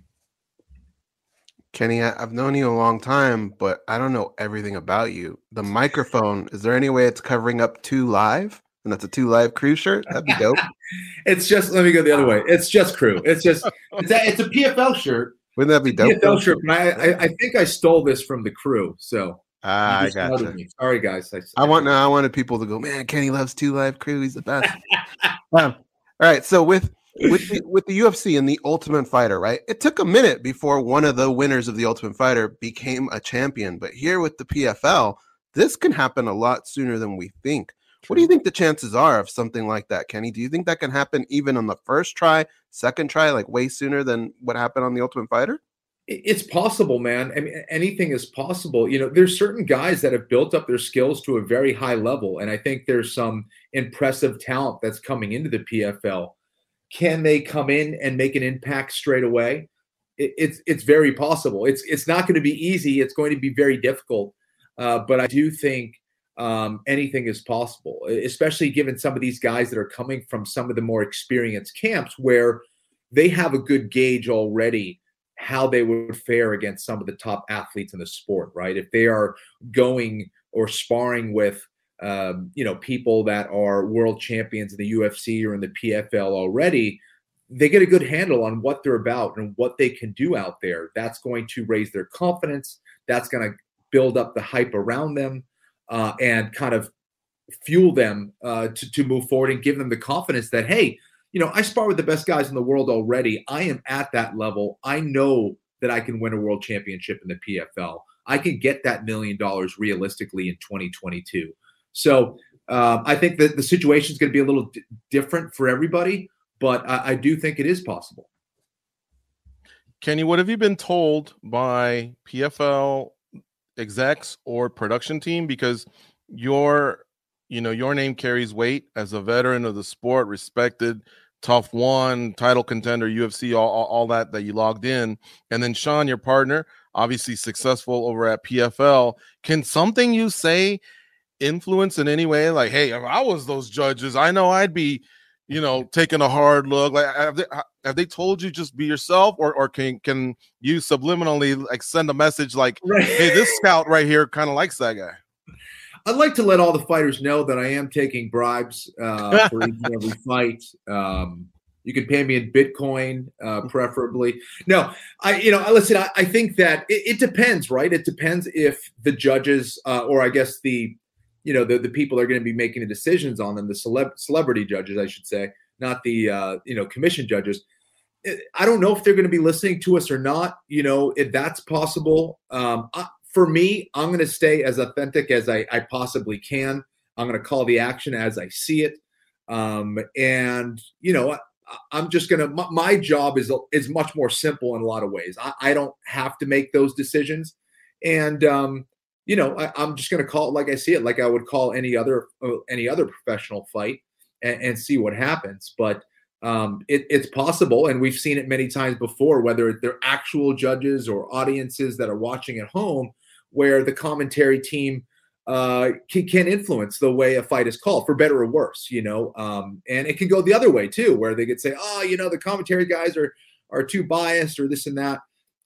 Kenny, I've known you a long time, but I don't know everything about you. The microphone, is there any way it's covering up 2 Live? And that's a 2 Live Crew shirt? That'd be dope. It's just, let me go the other way. It's just Crew. It's a PFL shirt. Wouldn't that be dope? PFL shirt. I think I stole this from the Crew. So I got you. Sorry, guys. I wanted people to go, man, Kenny loves 2 Live Crew. He's the best. All right. So with the UFC and the Ultimate Fighter, right? It took a minute before one of the winners of the Ultimate Fighter became a champion. But here with the PFL, this can happen a lot sooner than we think. What do you think the chances are of something like that, Kenny? Do you think that can happen even on the first try, second try, like way sooner than what happened on the Ultimate Fighter? It's possible, man. I mean, anything is possible. There's certain guys that have built up their skills to a very high level, and I think there's some impressive talent that's coming into the PFL. Can they come in and make an impact straight away? It's very possible. It's not going to be easy. It's going to be very difficult. But I do think anything is possible, especially given some of these guys that are coming from some of the more experienced camps where they have a good gauge already how they would fare against some of the top athletes in the sport, right? If they are going or sparring with, people that are world champions in the UFC or in the PFL already, they get a good handle on what they're about and what they can do out there. That's going to raise their confidence. That's going to build up the hype around them. And kind of fuel them to move forward and give them the confidence that, hey, I spar with the best guys in the world already. I am at that level. I know that I can win a world championship in the PFL. I can get that $1 million realistically in 2022. So I think that the situation is going to be a little different for everybody, but I do think it is possible. Kenny, what have you been told by PFL execs or production team? Because your name carries weight as a veteran of the sport, respected, tough one, title contender, UFC, all that you logged in. And then Sean, your partner, obviously successful over at PFL. Can something you say influence in any way? Like, hey, if I was those judges, I know I'd be, taking a hard look. Like, have they told you just be yourself, or can you subliminally like send a message like, right, hey, this scout right here kind of likes that guy? I'd like to let all the fighters know that I am taking bribes for each and every fight. You can pay me in Bitcoin, preferably. No, listen, I think that it depends, right? It depends if the judges, or I guess the people are going to be making the decisions on them, the celebrity judges, I should say, not the, commission judges. I don't know if they're going to be listening to us or not. If that's possible. For me, I'm going to stay as authentic as I possibly can. I'm going to call the action as I see it. And, I'm just going to, my job is much more simple in a lot of ways. I don't have to make those decisions. And, I'm just going to call it like I see it, like I would call any other professional fight, and see what happens. But it's possible, and we've seen it many times before, whether they're actual judges or audiences that are watching at home, where the commentary team can influence the way a fight is called, for better or worse, and it can go the other way too, where they could say, the commentary guys are too biased or this and that.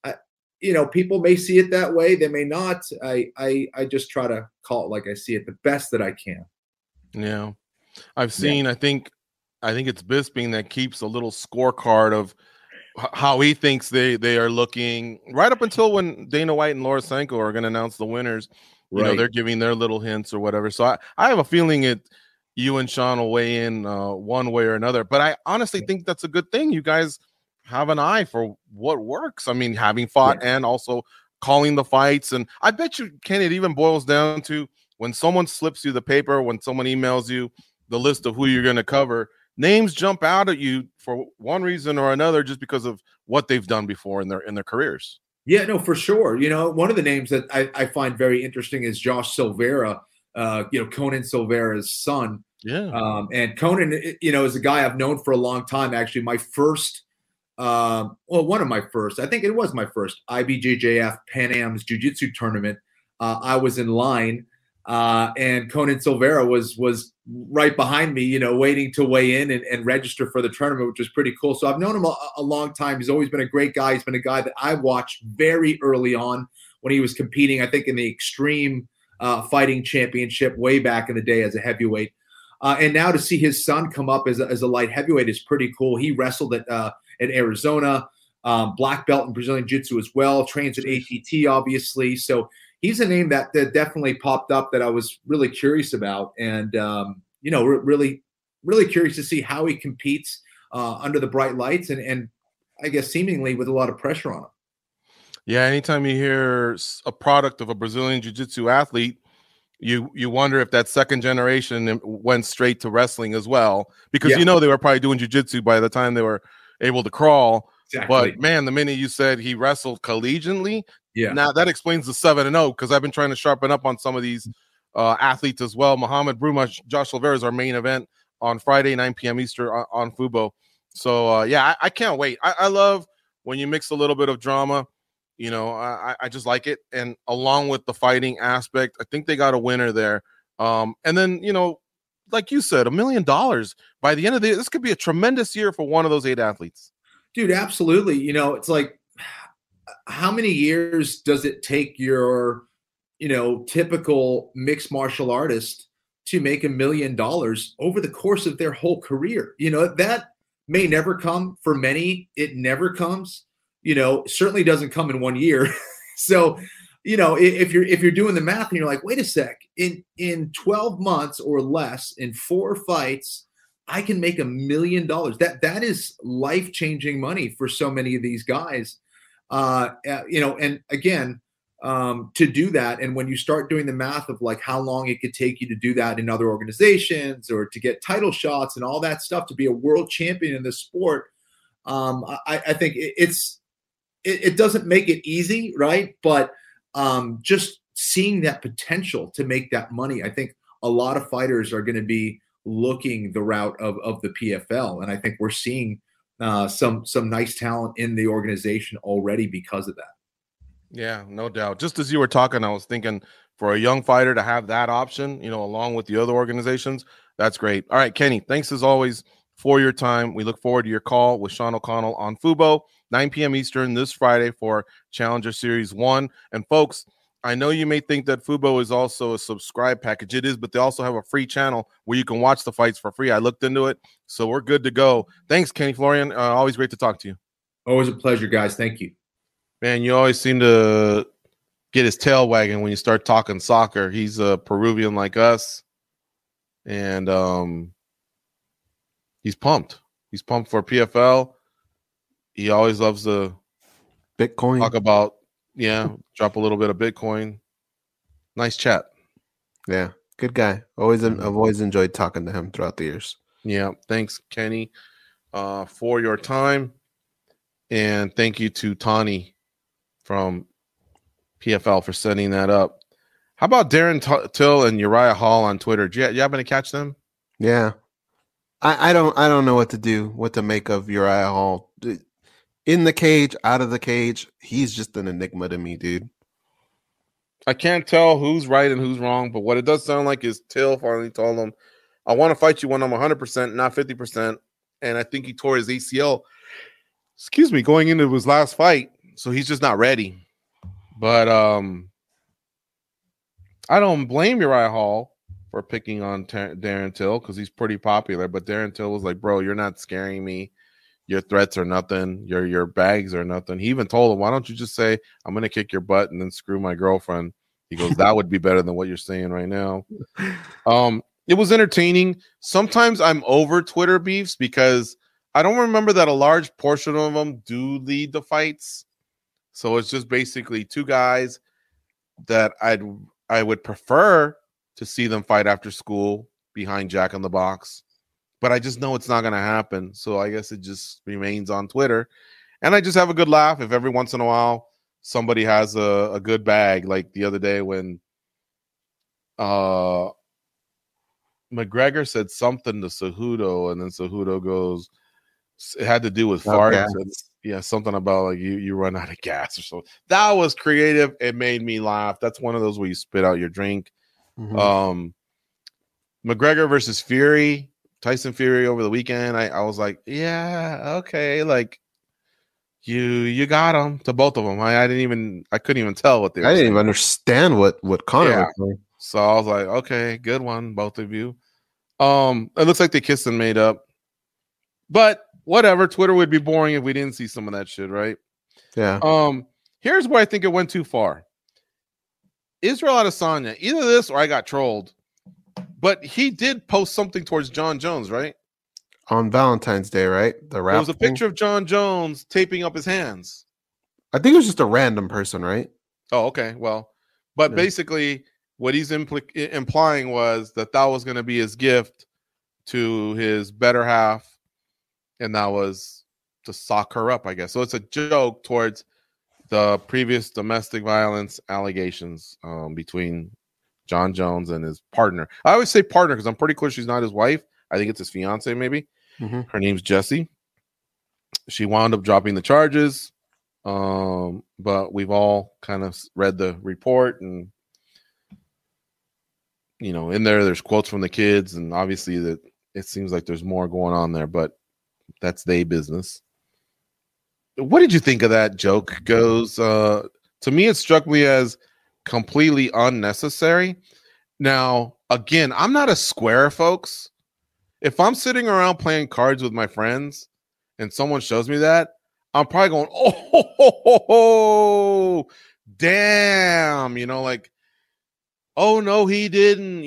People may see it that way. They may not. I just try to call it like I see it, the best that I can. Yeah. I've seen, I think it's Bisping that keeps a little scorecard of how he thinks they are looking, right up until when Dana White and Lorisenko are going to announce the winners. Right. They're giving their little hints or whatever. So I have a feeling you and Sean will weigh in one way or another. But I honestly think that's a good thing. You guys have an eye for what works. I mean, having fought and also calling the fights. And I bet you, Ken, it even boils down to when someone slips you the paper, when someone emails you the list of who you're going to cover, names jump out at you for one reason or another, just because of what they've done before in their careers. Yeah, no, for sure. One of the names that I find very interesting is Josh Silveira, Conan Silveira's son. Yeah. And Conan, is a guy I've known for a long time. Actually, my first, one of my first, I think it was my first IBJJF Pan Am's Jiu-Jitsu tournament. I was in line, and Conan Silveira was right behind me, waiting to weigh in and register for the tournament, which was pretty cool. So I've known him a long time. He's always been a great guy. He's been a guy that I watched very early on when he was competing, I think, in the Extreme Fighting Championship way back in the day as a heavyweight. And now to see his son come up as a light heavyweight is pretty cool. He wrestled at Arizona, black belt in Brazilian Jiu-Jitsu as well, trains at ATT, obviously. So he's a name that definitely popped up that I was really curious about, and really, really curious to see how he competes under the bright lights, and I guess seemingly with a lot of pressure on him. Yeah, anytime you hear a product of a Brazilian Jiu-Jitsu athlete, you wonder if that second generation went straight to wrestling as well, because they were probably doing Jiu-Jitsu by the time they were able to crawl. Exactly. But man, the minute you said he wrestled collegiately, now that explains the 7-0, because I've been trying to sharpen up on some of these athletes as well. Muhammad Bruma, Josh Silveira is our main event on Friday, 9 p.m. Eastern on Fubo. So I can't wait. I love when you mix a little bit of drama. I just like it. And along with the fighting aspect, I think they got a winner there. And then, like you said, $1 million by the end of the year. This could be a tremendous year for one of those 8 athletes. Dude, absolutely. It's like, how many years does it take your, typical mixed martial artist to make $1 million over the course of their whole career? That may never come for many. It never comes, certainly doesn't come in 1 year. So, if you're doing the math and you're like, wait a sec, in 12 months or less, in 4 fights, I can make $1 million. That is life-changing money for so many of these guys. And again, to do that, and when you start doing the math of like how long it could take you to do that in other organizations or to get title shots and all that stuff, to be a world champion in this sport, I think it doesn't make it easy, right? But just seeing that potential to make that money, I think a lot of fighters are going to be looking the route of the PFL, and I think we're seeing some nice talent in the organization already because of that. Yeah, no doubt. Just as you were talking, I was thinking, for a young fighter to have that option, along with the other organizations, that's great. All right, Kenny, thanks as always for your time. We look forward to your call with Sean O'Connell on Fubo, 9 p.m. Eastern this Friday for Challenger Series 1. And folks, I know you may think that Fubo is also a subscribe package. It is, but they also have a free channel where you can watch the fights for free. I looked into it, so we're good to go. Thanks, Kenny Florian. Always great to talk to you. Always a pleasure, guys. Thank you. Man, you always seem to get his tail wagging when you start talking soccer. He's a Peruvian like us, and he's pumped. He's pumped for PFL. He always loves to Bitcoin. Talk about, drop a little bit of Bitcoin. Nice chat. Yeah, good guy. I've always enjoyed talking to him throughout the years. Yeah, thanks, Kenny, for your time. And thank you to Tani from PFL for setting that up. How about Darren Till and Uriah Hall on Twitter? Did you happen to catch them? Yeah. I don't know what to make of Uriah Hall. In the cage, out of the cage, he's just an enigma to me, dude. I can't tell who's right and who's wrong, but what it does sound like is Till finally told him, I want to fight you when I'm 100%, not 50%. And I think he tore his ACL, going into his last fight. So he's just not ready. But I don't blame Uriah Hall for picking on Darren Till because he's pretty popular. But Darren Till was like, bro, you're not scaring me. Your threats are nothing. Your bags are nothing. He even told him, why don't you just say, I'm going to kick your butt and then screw my girlfriend? He goes, that would be better than what you're saying right now. It was entertaining. Sometimes I'm over Twitter beefs because I don't remember that a large portion of them do lead the fights. So it's just basically two guys that I would prefer to see them fight after school behind Jack in the Box. But I just know it's not going to happen. So I guess it just remains on Twitter. And I just have a good laugh if every once in a while somebody has a good bag. Like the other day when McGregor said something to Cejudo, and then Cejudo goes, it had to do with farts. And, yeah, something about like you run out of gas or so. That was creative. It made me laugh. That's one of those where you spit out your drink. Mm-hmm. McGregor versus Fury. Tyson Fury over the weekend, I was like, yeah, okay, like you got him to both of them. I couldn't even tell what they were saying. Didn't even understand what Conor was saying. So I was like, okay, good one, both of you. It looks like they kissed and made up, but whatever. Twitter would be boring if we didn't see some of that shit, right? Yeah. Here's where I think it went too far. Israel Adesanya, either this or I got trolled. But he did post something towards John Jones, right? On Valentine's Day, right? There was a picture of John Jones taping up his hands. I think it was just a random person, right? Oh, okay. Well, but basically what he's implying was that was going to be his gift to his better half, and that was to sock her up, I guess. So it's a joke towards the previous domestic violence allegations between John Jones and his partner. I always say partner because I'm pretty clear she's not his wife. I think it's his fiance, maybe. Mm-hmm. Her name's Jessie. She wound up dropping the charges, but we've all kind of read the report, and in there's quotes from the kids, and obviously that it seems like there's more going on there, but that's their business. What did you think of that joke? Goes to me, it struck me as completely unnecessary. Now, again, I'm not a square, folks. If I'm sitting around playing cards with my friends and someone shows me that, I'm probably going, oh, damn, like, oh no, he didn't.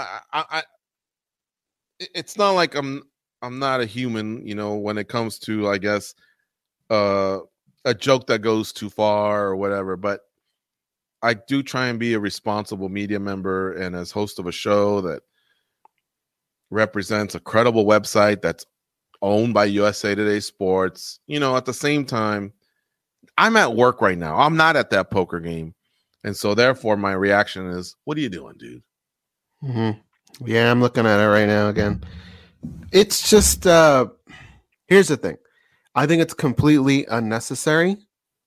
It's not like I'm not a human, when it comes to, I guess, a joke that goes too far or whatever, but I do try and be a responsible media member and as host of a show that represents a credible website that's owned by USA Today Sports. At the same time, I'm at work right now. I'm not at that poker game. And so therefore my reaction is, what are you doing, dude? Mm-hmm. Yeah, I'm looking at it right now again. It's just, here's the thing. I think it's completely unnecessary.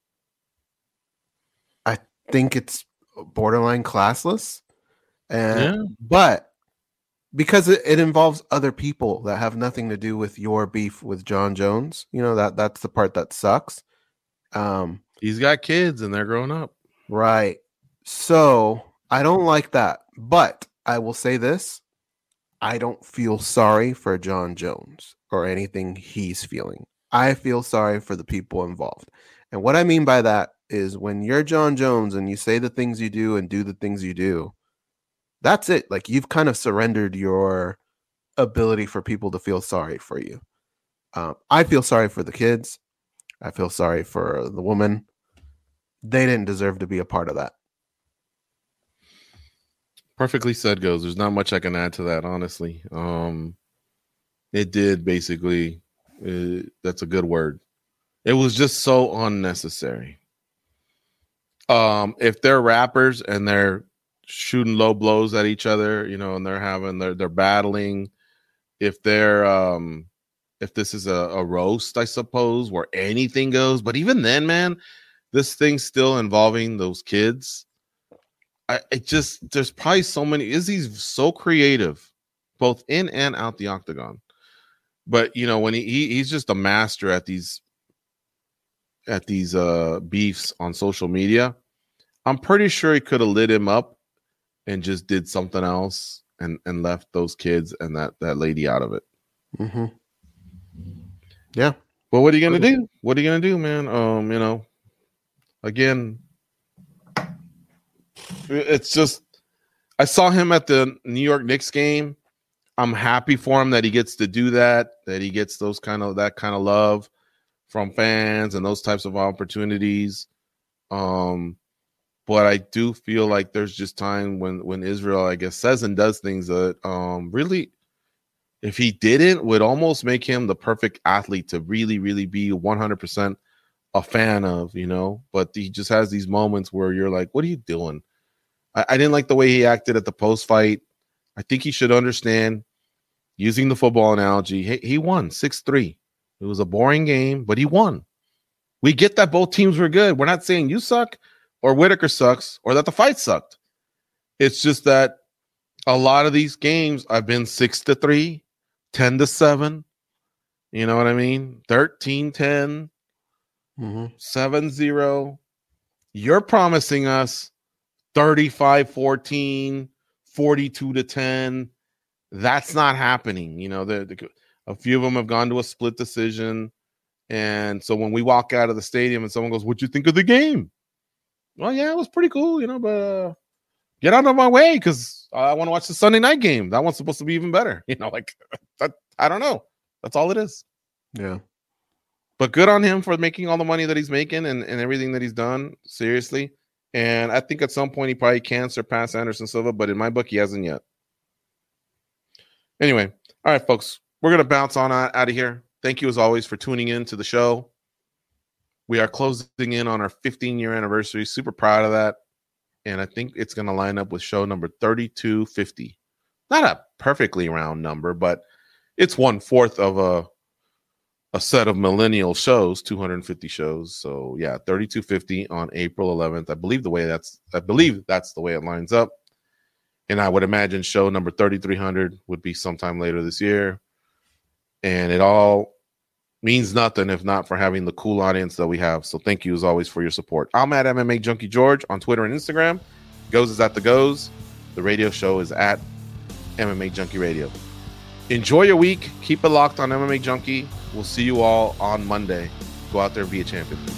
I think it's borderline classless, but because it involves other people that have nothing to do with your beef with John Jones, that's the part that sucks. He's got kids and they're growing up, right? So I don't like that, but I will say this: I don't feel sorry for John Jones or anything he's feeling. I feel sorry for the people involved, and what I mean by that is when you're John Jones and you say the things you do and do the things you do, that's it. Like, you've kind of surrendered your ability for people to feel sorry for you. I feel sorry for the kids. I feel sorry for the woman. They didn't deserve to be a part of that. Perfectly said, Goes. There's not much I can add to that, honestly. It did basically, that's a good word. It was just so unnecessary. If they're rappers and they're shooting low blows at each other, you know, and they're battling. If this is a roast, I suppose, where anything goes, but even then, man, this thing's still involving those kids. There's probably so many. Izzy's so creative, both in and out the octagon. But you know, when he's just a master at these beefs on social media. I'm pretty sure he could have lit him up and just did something else and left those kids and that lady out of it. Mm-hmm. Yeah. Well, what are you gonna do? What are you gonna do, man? You know, again, it's just I saw him at the New York Knicks game. I'm happy for him that he gets to do that he gets that kind of love from fans and those types of opportunities. But I do feel like there's just time when Israel, I guess, says and does things that really, if he didn't, would almost make him the perfect athlete to really, really be 100% a fan of, you know. But he just has these moments where you're like, what are you doing? I didn't like the way he acted at the post-fight. I think he should understand, using the football analogy, he won 6-3. It was a boring game, but he won. We get that both teams were good. We're not saying you suck or Whitaker sucks or that the fight sucked. It's just that a lot of these games I've been 6-3, 10-7. You know what I mean? 13-10, 7-0. You're promising us 35-14, 42-10. That's not happening. You know, a few of them have gone to a split decision. And so when we walk out of the stadium and someone goes, "What'd you think of the game?" Well, yeah, it was pretty cool, you know, but get out of my way because I want to watch the Sunday night game. That one's supposed to be even better. You know, like, that, I don't know. That's all it is. Yeah. But good on him for making all the money that he's making and everything that he's done, seriously. And I think at some point he probably can surpass Anderson Silva, but in my book, he hasn't yet. Anyway, all right, folks, we're going to bounce on out of here. Thank you, as always, for tuning in to the show. We are closing in on our 15-year anniversary. Super proud of that. And I think it's going to line up with show number 3250. Not a perfectly round number, but it's 1/4 of a set of millennial shows, 250 shows. So, yeah, 3250 on April 11th. I believe that's the way it lines up. And I would imagine show number 3300 would be sometime later this year. And it all means nothing if not for having the cool audience that we have. So thank you, as always, for your support. I'm at MMA Junkie George on Twitter and Instagram. Goes is at the Goes. The radio show is at MMA Junkie Radio. Enjoy your week. Keep it locked on MMA Junkie. We'll see you all on Monday. Go out there and be a champion.